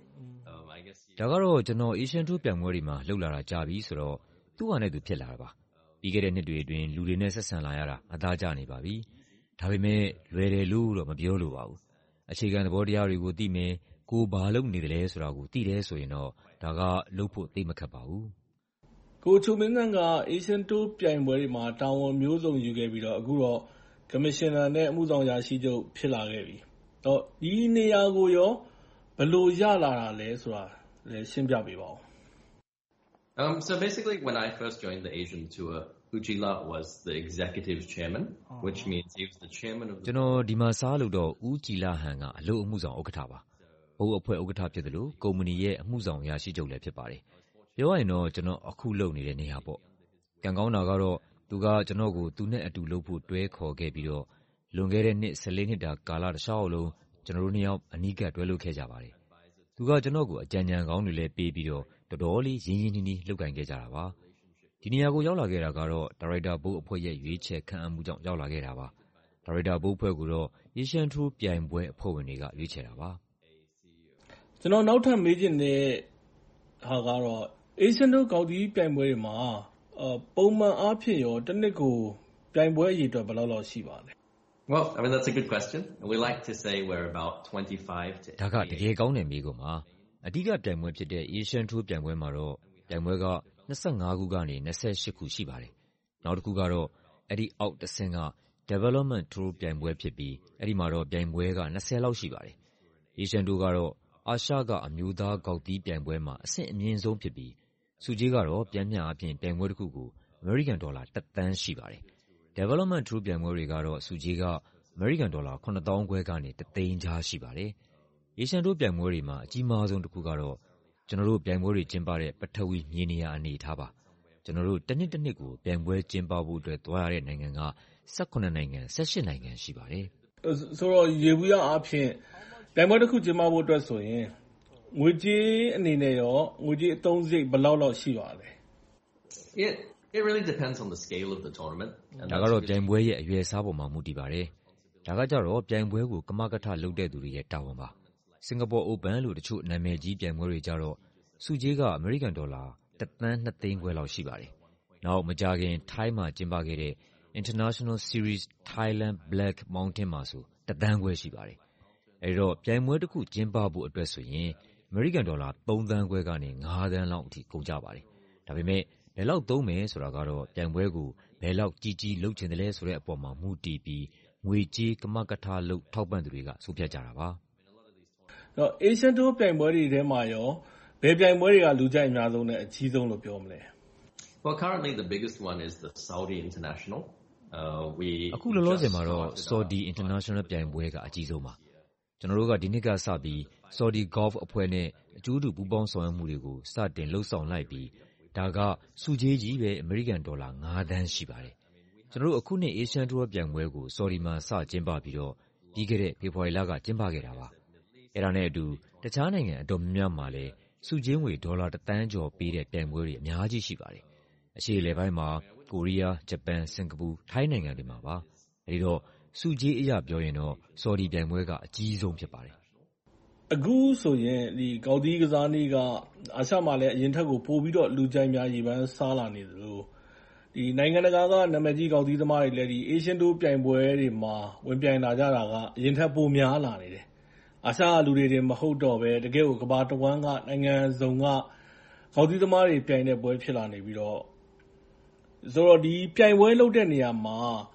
I guess. ဒါကတော့ကျွန်တော် Asian Tour ပြိုင်ပွဲတွေမှာလှုပ်လာတာကြာပြီဆိုတော့သူ့ဟာနဲ့သူဖြစ်လာတာပါ။ပြီးခဲ့တဲ့နှစ်တွေအတွင်းလူတွေနဲ့ဆက်ဆံလာရတာအသားကျနေပါပြီ။ဒါပေမဲ့လွယ်တယ်လို့တော့မပြောလို့ပါဘူး။အခြေခံသဘောတရားတွေကိုသိမယ်ကိုဘာလုပ်နေတယ်လဲဆိုတာကိုသိတယ်ဆိုရင်တော့ဒါကလုပ်ဖို့သိမခက်ပါဘူး။ကိုချိုမင်းသန်းက Asian Tour ပြိုင်ပွဲတွေမှာတာဝန်မျိုးစုံယူခဲ့ပြီးတော့အခုတော့Commissioner နဲ့အမှုဆောင်အရာရှိချုပ်ဖြစ်လာခဲ့ပြီ။တော့ဒီနေရာကိုရောဘယ်လိုရလာတာလဲဆိုတာလည်းရှင်းပြပေးပါဦး။ So basically, when I first joined the Asian Tour, Ujila was the executive chairman, which means he was the chairman of. ကျွန်တော်ဒီမှာစားလို့တော့ဦးကြည်လာဟန်ကအလုပ်အမှုဆောင်ဥက္ကဋ္ဌပါ။ဘုတ်အဖွဲ့ဥက္ကဋ္ဌဖြစ်တယ်လို့ကုမ္ပဏီရဲ့အမှုဆောင်အရာရှိချုပ်လည်းဖြစ်ပါတယ်။ပြောရရင်တော့ကျွန်တော်အခုလုပ်နေတဲ့နေရာပေါ့။ကံကောင်းတာကတော့သူကကျွန်တော်ကိုသူနဲ့အတူလုပ်ဖို့တွဲခေါ်ခဲ့ပြီးတော့လွန်ခဲ့တဲ့နှစ်14နှစ်တာကာလတစ်လျှောက်လုံးကျွန်တော်တို့နှစ်ယောက်အနီးကပ်တွဲလုပ်ခဲ့ကြပါတယ်။သူကကျွန်တော်ကိုအကြံဉာဏ်ကောင်းတွေလည်းပေးပြီးတော့တော်တော်လေးရင်းရင်းနှီးနှီးလုပ်ကိုင်ခဲ့ကြတာပါ။ဒီနေရာကိုရောက်လာခဲ့တာကတော့ဒါရိုက်တာဘုတ်အဖွဲ့ရဲ့ရွေးချယ်ခန့်အပ်မှုကြောင့်ရောက်လာခဲ့တာပါ။ဒါရိုက်တာဘုတ်အဖွဲ့ကိုတော့ Asian Tour ပြိုင်ပွဲအဖွဲ့ဝင်တွေကရွေးချယ်တာပါ။ကျွန်တော်နောက်ထပ်မေးချင်တဲ့ဟာကတော့ Asian Tour ဂေါက်သီးပြိုင်ပွဲတွေမှာပုံမှန်အားဖြင့်ရောတစ်နှစ်ကိုပြိုင်ပွဲအရေအတွက်ဘယ်လောက်ရှိပါလဲ။ Well, I mean that's a good question. We like to say we're about 25 to ဒါကတကယ်ကောင်းတဲ့မေးခွန်းပါ။အဓိကပြိုင်ပွဲဖြစ်တဲ့ Asian Tour ပြိုင်ပွဲမှာတော့ပြိုင်ပွဲက25ခုကနေ28ခုရှိပါတယ်။နောက်တစ်ခုကတော့အဲ့ဒီအောက်တစ်ဆင့်က Development Tour ပြိုင်ပွဲဖြစ်ပြီးအဲ့ဒီမှာတော့ပြိုင်ပွဲက20လောက်ရှိပါတယ်။ Asian Tour ကတော့အာရှကအမျိုးသားဂေါက်သီးပြိုင်ပွဲမှာအဆင့်အမြင့်ဆုံးဖြစ်ပြီးစုကြီးကတော့ပြန်မျှအပြင်ပြိုင်ပွဲတစ်ခုကိုအမေရိကန်ဒေါ်လာ1 သန်းရှိပါတယ်။ Development Tour ပြိုင်ပွဲတွေကတော့စုကြီးကအမေရိကန်ဒေါ်လာ9,000 ခွဲကနေ1 သိန်းကြားရှိပါတယ်။ Asian Tour ပြိုင်ပွဲတွေမှာအကြီးမားဆုံးတစ်ခုကတော့ကျွန်တော်တို့ပြိုင်ပွဲတွေကျင်းပတဲ့ပထဝီမြေနေရာအနေအထားပါ။ကျွန်တော်တို့တစ်နှစ်ကိုပြိုင်ပွဲကျင်းပဖို့အတွက်သွားရတဲ့နိုင်ငံက18နိုင်ငံ18နိုင်ငံရှိပါတယ်။ဆိုတော့ရေဘူးရအားဖြင့်ပြိုင်ပွဲတစ်ခုကျင်းပဖို့အတွက်ဆိုရင်ငွေကြေးအနေနဲ့ရောငွေကြေးအသုံးစရိတ်ဘယ်လောက်ရှိပါလဲ။ It really depends on the scale of the tournament. ဒါကတော့ပြိုင်ပွဲရဲ့အရွယ်အစားပေါ်မှာမူတည်ပါတယ်။ဒါကကြတော့ပြိုင်ပွဲကိုကမကထလုပ်တဲ့သူတွေရဲ့တာဝန်ပါ။ Singapore Open လို့တချို့နာမည်ကြီးပြိုင်ပွဲတွေကြတော့စုကြီးကအမေရိကန်ဒေါ်လာ1 သန်း2 သိန်းခွဲလောက်ရှိပါတယ်။နောက်မကြာခင်ထိုင်းမှာကျင်းပခဲ့တဲ့ International Series Thailand Black Mountain မှာဆို1 သန်းခွဲရှိပါတယ်။အဲဒီတော့ပြိုင်ပွဲတစ်ခုကျင်းပဖို့အတွက်ဆိုရင်အမေရိကန်ဒေါ်လာ3 သန်းခွဲကနေ5 သန်းလောက်အထိကုန်ကြပါတယ်။ဒါပေမဲ့ဘယ်လောက်သုံးမယ်ဆိုတာကတော့ပြိုင်ပွဲကိုဘယ်လောက်ကြီးလုပ်ချင်တယ်လဲဆိုတဲ့အပေါ်မှာမူတည်ပြီးငွေကြေးကမကထလုပ်ထောက်ပံ့သူတွေကဆုံးဖြတ်ကြတာပါ။တော့ Asian Tour ပြိုင်ပွဲတွေထဲမှာရောဘယ်ပြိုင်ပွဲတွေကလူကြိုက်အများဆုံးနဲ့အကြီးဆုံးလို့ပြောမလဲ။ Well, currently the biggest one is the Saudi International. အခုလောလောဆယ်မှာတော့ Saudi International ပြိုင်ပွဲကအကြီးဆုံးပါ။ကျွန်တော်တို့ကဒီနှစ်ကစပြီး Saudi Golf အဖွဲ့နဲ့အကျိုးတူပူးပေါင်းဆောင်ရွက်မှုတွေကိုစတင်လှုပ်ဆောင်လိုက်ပြီးဒါကစုကြီးကြီးပဲအမေရိကန်ဒေါ်လာ5 သန်းရှိပါတယ်။ကျွန်တော်တို့အခုနှစ် Asian Tour ပြိုင်ပွဲကို Saudi မှာစကျင်းပပြီးတော့ပြီးခဲ့တဲ့ဖေဖော်ဝါရီလကကျင်းပခဲ့တာပါ။အဲ့ဒါနဲ့အတူတခြားနိုင်ငံအတော်များများမှာလည်းစုကြီးငွေဒေါ်လာ1 သန်းကျော်ပေးတဲ့ပြိုင်ပွဲတွေအများကြီးရှိပါတယ်။အရှေ့အလယ်ပိုင်းမှာကိုရီးယား၊ဂျပန်၊စင်ကာပူ၊ထိုင်းနိုင်ငံတွေမှာပါ။အဲဒီတော့စုကြီးအရပြောရင်တော့ Saudi ပြိုင်ပွဲကအကြီးဆုံးဖြစ်ပါတယ်။အခုဆိုရင်ဒီဂေါက်သီးကစားနည်းကအာရှမှာလည်းအရင်ထက်ကိုပိုပြီးတော့လူကြိုက်များရေပန်းစားလာနေသလိုဒီနိုင်ငံတကာကနာမည်ကြီးဂေါက်သီးသမားတွေလည်းဒီ Asian Tour ပြိုင်ပွဲတွေမှာဝင်ပြိုင်လာကြတာကအရင်ထက်ပိုများလာနေတယ်။အာရှကလူတွေတင်မဟုတ်တော့ပဲတကယ်ကိုကမ္ဘာတစ်ဝန်းကနိုင်ငံစုံကဂေါက်သီးသမားတွေပြိုင်တဲ့ပွဲဖြစ်လာနေပြီးတော့ဆိုတော့ဒီပြိုင်ပွဲလုပ်တဲ့နေရာမှာ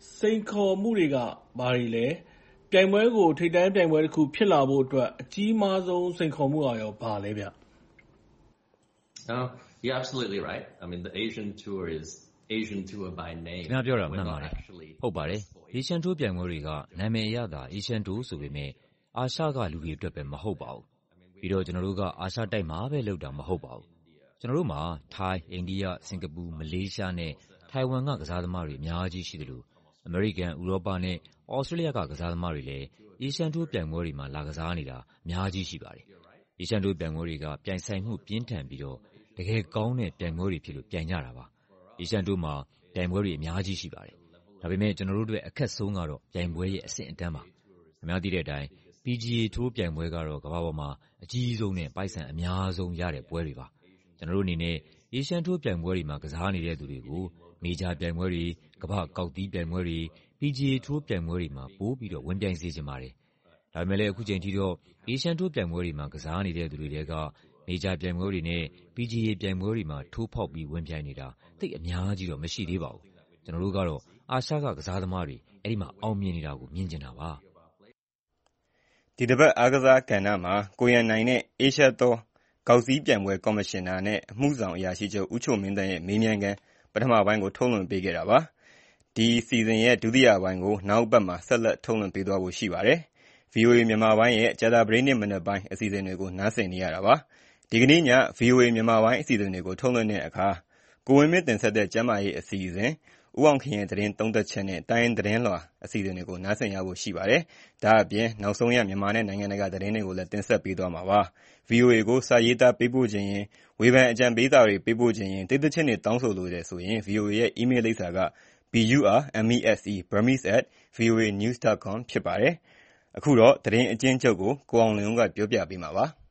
စိန်ခေါ်မှုတွေကဘာတွေလဲပြိုင်ပွဲကိုထိပ်တန်းပြိုင်ပွဲတစ်ခုဖြစ်လာဖို့အတွက်အကြီးမားဆုံးစိန်ခေါ်မှုရောဘာလဲဗျ You're absolutely right. I mean, the Asian Tour is Asian Tour by name. ခင်ဗျားပြောတာမှန်ပါတယ်ဟုတ်ပါတယ် Asian Tour ပြိုင်ပွဲတွေကနာမည်အရသာ Asian Tour ဆိုပေမဲ့အာရှကလူတွေအတွက်ပဲမဟုတ်ပါဘူးပြီးတော့ကျွန်တော်တို့ကအာရှတိုက်မှာပဲလုပ်တာမဟုတ်ပါဘူးကျွန်တော်တို့မှာထိုင်းအိန္ဒိယစင်ကာပူမလေးရှားနဲ့ထိုင်ဝမ်ကကစားသမားတွေအများကြီးရှိတယ်လို့အမေရိကန်ဥရောပနဲ့ဩစတြေးလျကကစားသမားတွေလည်း Asian Tour ပြိုင်ပွဲတွေမှာလာကစားနေတာအများကြီးရှိပါတယ် Asian Tour ပြိုင်ပွဲတွေကပြိုင်ဆိုင်မှုပြင်းထန်ပြီးတော့တကယ်ကောင်းတဲ့ပြိုင်ပွဲတွေဖြစ်လို့ပြိုင်ကြတာပါ Asian Tour မှာပြိုင်ပွဲတွေအများကြီးရှိပါတယ်ဒါပေမဲ့ကျွန်တော်တို့အတွက်အခက်ဆုံးကတော့ပြိုင်ပွဲရဲ့အဆင့်အတန်းပါခင်ဗျားသိတဲ့အတိုင်း PGA Tour ပြိုင်ပွဲကတော့ကမ္ဘာပေါ်မှာအကြီးဆုံးနဲ့ပိုက်ဆံအများဆုံးရတဲ့ပွဲတွေပါကျွန်တော်တို့အနေနဲ့ Asian Tour ပြိုင်ပွဲတွေမှာကစားနေတဲ့သူတွေကိုမေဂျာပြိုင်ပွဲတွေကမ္ဘာကောက်သီးပြိုင်ပွဲတွေ PGA Tour ပြိုင်ပွဲတွေမှာပို့ပြီးတော့ဝင်ပြိုင်စေချင်ပါတယ်ဒါပေမဲ့လည်းအခုချိန်ထိတော့ Asian Tour ပြိုင်ပွဲတွေမှာကစားနေတဲ့သူတွေတွေကမေဂျာပြိုင်ပွဲတွေနဲ့ PGA ပြိုင်ပွဲတွေမှာထိုးဖောက်ပြီးဝင်ပြိုင်နေတာသိအများကြီးတော့မရှိသေးပါဘူးကျွန်တော်တို့ကတော့အာရှကကစားသမားတွေအဲ့ဒီမှာအောင်မြင်နေတာကိုမြင်ကျင်တာပါဒီတစ်ပတ်အားကစားကဏ္ဍမှာကိုရန်နိုင်နဲ့အေရှာသောကောက်စီးပြိုင်ပွဲကော်မရှင်နာနဲ့အမှုဆောင်အရာရှိချုပ်ဦးချိုမင်းတန်းရဲ့မေးမြန်းခန်းပထမပိုင်းကိုထုတ်လွှင့်ပေးခဲ့တာပါဒီစီဇန်ရဲ့ဒုတိယပိုင်းကိုနောက်ပတ်မှာဆက်လက်ထုတ်လွှင့်ပေးသွားဖို့ရှိပါတယ် VOA မြန်မာပိုင်းရဲ့ကြာသပတေးနေ့မနက်ပိုင်းအစီအစဉ်တွေကိုနားဆင်နေရတာပါဒီကနေ့ည VOA မြန်မာပိုင်းအစီအစဉ်တွေကိုထုတ်လွှင့်တဲ့အခါကိုဝင်းမင်းတင်ဆက်တဲ့ကျမ်းမာရေးအစီအစဉ်ဦးအောင်ခင်ရဲ့သတင်းသုံးသက်ချက်နဲ့တိုင်းသတင်းလွှာအစီအစဉ်တွေကိုနားဆင်ရဖို့ရှိပါတယ်။ဒါအပြင်နောက်ဆုံးရမြန်မာနဲ့နိုင်ငံတကာသတင်းတွေကိုလည်းတင်ဆက်ပေးသွားမှာပါ။ VOA ကိုစာရေးသားပေးပို့ခြင်းရင်ဝေဖန်အကြံပေးစာတွေပေးပို့ခြင်းရင်တိတ်တချစ်နဲ့တောင်းဆိုလိုတဲ့ဆိုရင် VOA ရဲ့ email လိပ်စာက burmese@voanews.com ဖြစ်ပါတယ်။အခုတော့သတင်းအကျဉ်းချုပ်ကိုကိုအောင်လင်းကပြောပြပေးမှာပါ။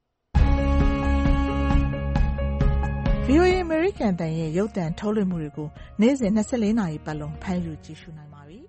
VOA အမေရိကန်အသံရဲ့ရုပ်သံထုတ်လွှင့်မှုတွေကိုနေ့စဉ်24နာရီပတ်လုံးဖမ်းယူကြည့်ရှုနိုင်ပါပြီ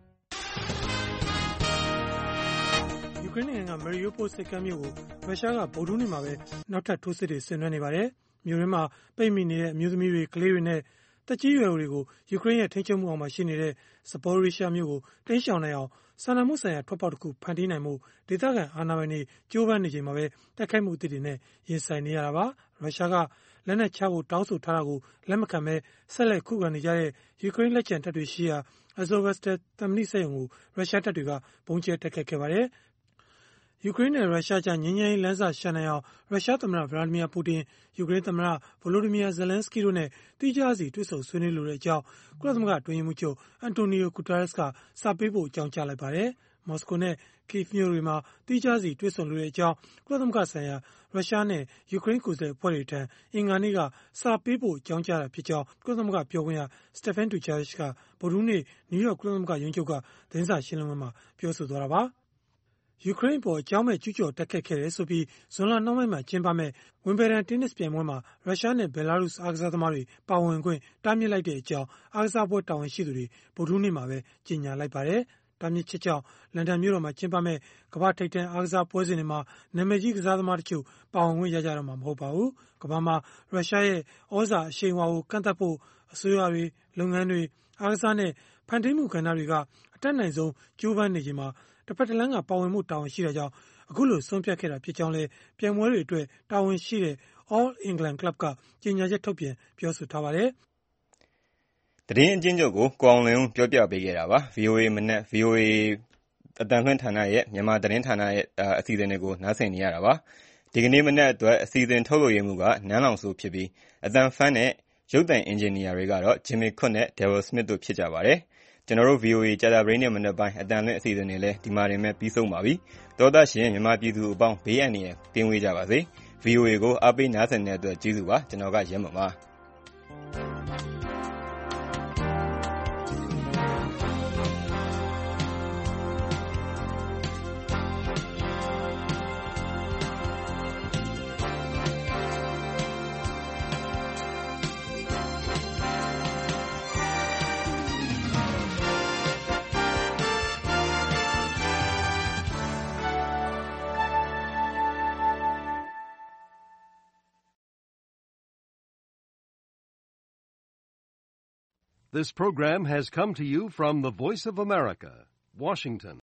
။ယူကရိန်းနိုင်ငံက Mariupol ဆိပ်ကမ်းမြို့ကိုရုရှားကဗုဒ္ဓဟူးနေ့မှာပဲနောက်ထပ်ထိုးစစ်တွေဆင်နွှဲနေပါတယ်။မြို့ရင်းမှာပိတ်မိနေတဲ့အမျိုးသမီးတွေကလေးတွေနဲ့သက်ကြီးရွယ်အိုတွေကိုယူကရိန်းရဲ့ထိန်းချုပ်မှုအောက်မှာရှိနေတဲ့ Zaporizhzhia မြို့ကိုတိမ်းရှောင်နိုင်အောင်စာနာမှုဆိုင်ရာထွက်ပေါက်တစ်ခုဖန်တီးနိုင်မှုဒေသခံအာဏာပိုင်တွေကြိုးပမ်းနေချိန်မှာပဲတိုက်ခိုက်မှုအသစ်တွေနဲ့ရင်ဆိုင်နေရတာပါ။ရုရှားကလက်နက်ချဖို့တောင်းဆိုထားတာကိုလက်မခံဘဲဆက်လက်ခုခံနေကြတဲ့ယူကရိန်းလက်ကျန်တပ်တွေရှိရာ Azovstal သံမဏိစက်ရုံကိုရုရှားတပ်တွေကဘုံကျဲတိုက်ခိုက်ခဲ့ပါတယ်။ယူကရိန်းနဲ့ရုရှားကြားငြိမ်းချမ်းရေးလမ်းစာရှာနိုင်အောင်ရုရှားသမ္မတဗလာဒီမီယာပူတင်ယူကရိန်းသမ္မတဗိုလိုဒီမီယာဇလန်စကီတို့နဲ့တိကျစီတွေ့ဆုံဆွေးနွေးလိုတဲ့အကြောင်းကုလသမဂ္ဂအတွင်းရေးမှူးချုပ်အန်တိုနီယိုဂူတာရက်စ်ကစာပေးပို့အကြောင်းကြားလိုက်ပါတယ်။မော်စကိုနဲ့ကိဗ်မြို့တွေမှာတိကျစီတွေ့ဆုံလိုတဲ့အကြောင်းကုလသမဂ္ဂဆိုင်ရာရုရှားနဲ့ယူကရိန်းကိုယ်စားလှယ်အဖွဲ့တွေထံအင်္ဂါနေ့ကစာပေးပို့အကြောင်းကြားတာဖြစ်ကြောင်းကုလသမဂ္ဂပြောခွင့်ရစတက်ဖန်ဒူဂျာရစ်ကဗုဒ္ဓဟူးနေ့နယူးယောက်ကုလသမဂ္ဂရုံးချုပ်ကသတင်းစာရှင်းလင်းပွဲမှာပြောဆိုသွားတာပါ။ယူကရိန်းပေါ်အကြောင်းမဲ့ကျူးကျော်တိုက်ခိုက်ခဲ့တယ်ဆိုပြီးဇွန်လနှောင်းပိုင်းမှာကျင်းပမဲ့ဝင်ဘယ်ဒန်တင်းနစ်ပြိုင်ပွဲမှာရုရှားနဲ့ဘယ်လာရုစ်အားကစားသမားတွေပါဝင်ခွင့်တားမြစ်လိုက်တဲ့အကြောင်းအားကစားပွဲတာဝန်ရှိသူတွေဗုဒ္ဓဟူးနေ့မှာပဲကြေညာလိုက်ပါတယ်။တားမြစ်ချက်ကြောင့်လန်ဒန်မြို့တော်မှာကျင်းပမဲ့ကမ္ဘာထိပ်တန်းအားကစားပွဲစဉ်တွေမှာနာမည်ကြီးကစားသမားတို့ပါဝင်ခွင့်ရကြတော့မှာမဟုတ်ပါဘူး။ကမ္ဘာမှာရုရှားရဲ့ဩဇာအရှိန်အဝါကိုကန့်သတ်ဖို့အစိုးရတွေလုပ်ငန်းတွေအားကစားနဲ့ဖန်တီးမှုကဏ္ဍတွေကအတတ်နိုင်ဆုံးကြိုးပမ်းနေချိန်မှာတစ်ဖက်တစ်လမ်းကပါဝင်မှုတာဝန်ရှိတာကြောင့်အခုလိုဆုံးဖြတ်ခဲ့တာဖြစ်ကြောင်းလည်းပြိုင်ပွဲတွေအတွက်တာဝန်ရှိတဲ့ All England Club ကကြေညာချက်ထုတ်ပြန်ပြောဆိုထားပါတယ်။သတင်းအကျဉ်းချုပ်ကိုကိုအောင်လင်းပြောပြပေးခဲ့တာပါ။ VOA မနက် VOA အတန်လွှင့်ဌာနရဲ့မြန်မာသတင်းဌာနရဲ့အစီအစဉ်တွေကိုနားဆင်နေရတာပါ။ဒီကနေ့မနက်အတွက်အစီအစဉ်ထုတ်လွှင့်မှုကနန်းလောင်စိုးဖြစ်ပြီးအတန်ဖန်နဲ့ရုပ်သံအင်ဂျင်နီယာတွေကတော့ Jimmy Cook နဲ့ Daryl Smith တို့ဖြစ်ကြပါတယ်။ကျွန်တော်တို့ VOA ကြာသပတေးနေ့မနက်ပိုင်းအတန်လွှင့်အစီအစဉ်တွေလည်းဒီမှာတင်မဲ့ပြီးဆုံးပါပြီ။သောသားရှင်မြန်မာပြည်သူအပေါင်းဘေးအန္တရာယ်ကင်းဝေးကြပါစေ။ VOA ကိုအားပေးနားဆင်တဲ့အတွက်ကျေးဇူးပါ။ကျွန်တော်ကရဲမပါ။ This program has come to you from the Voice of America, Washington.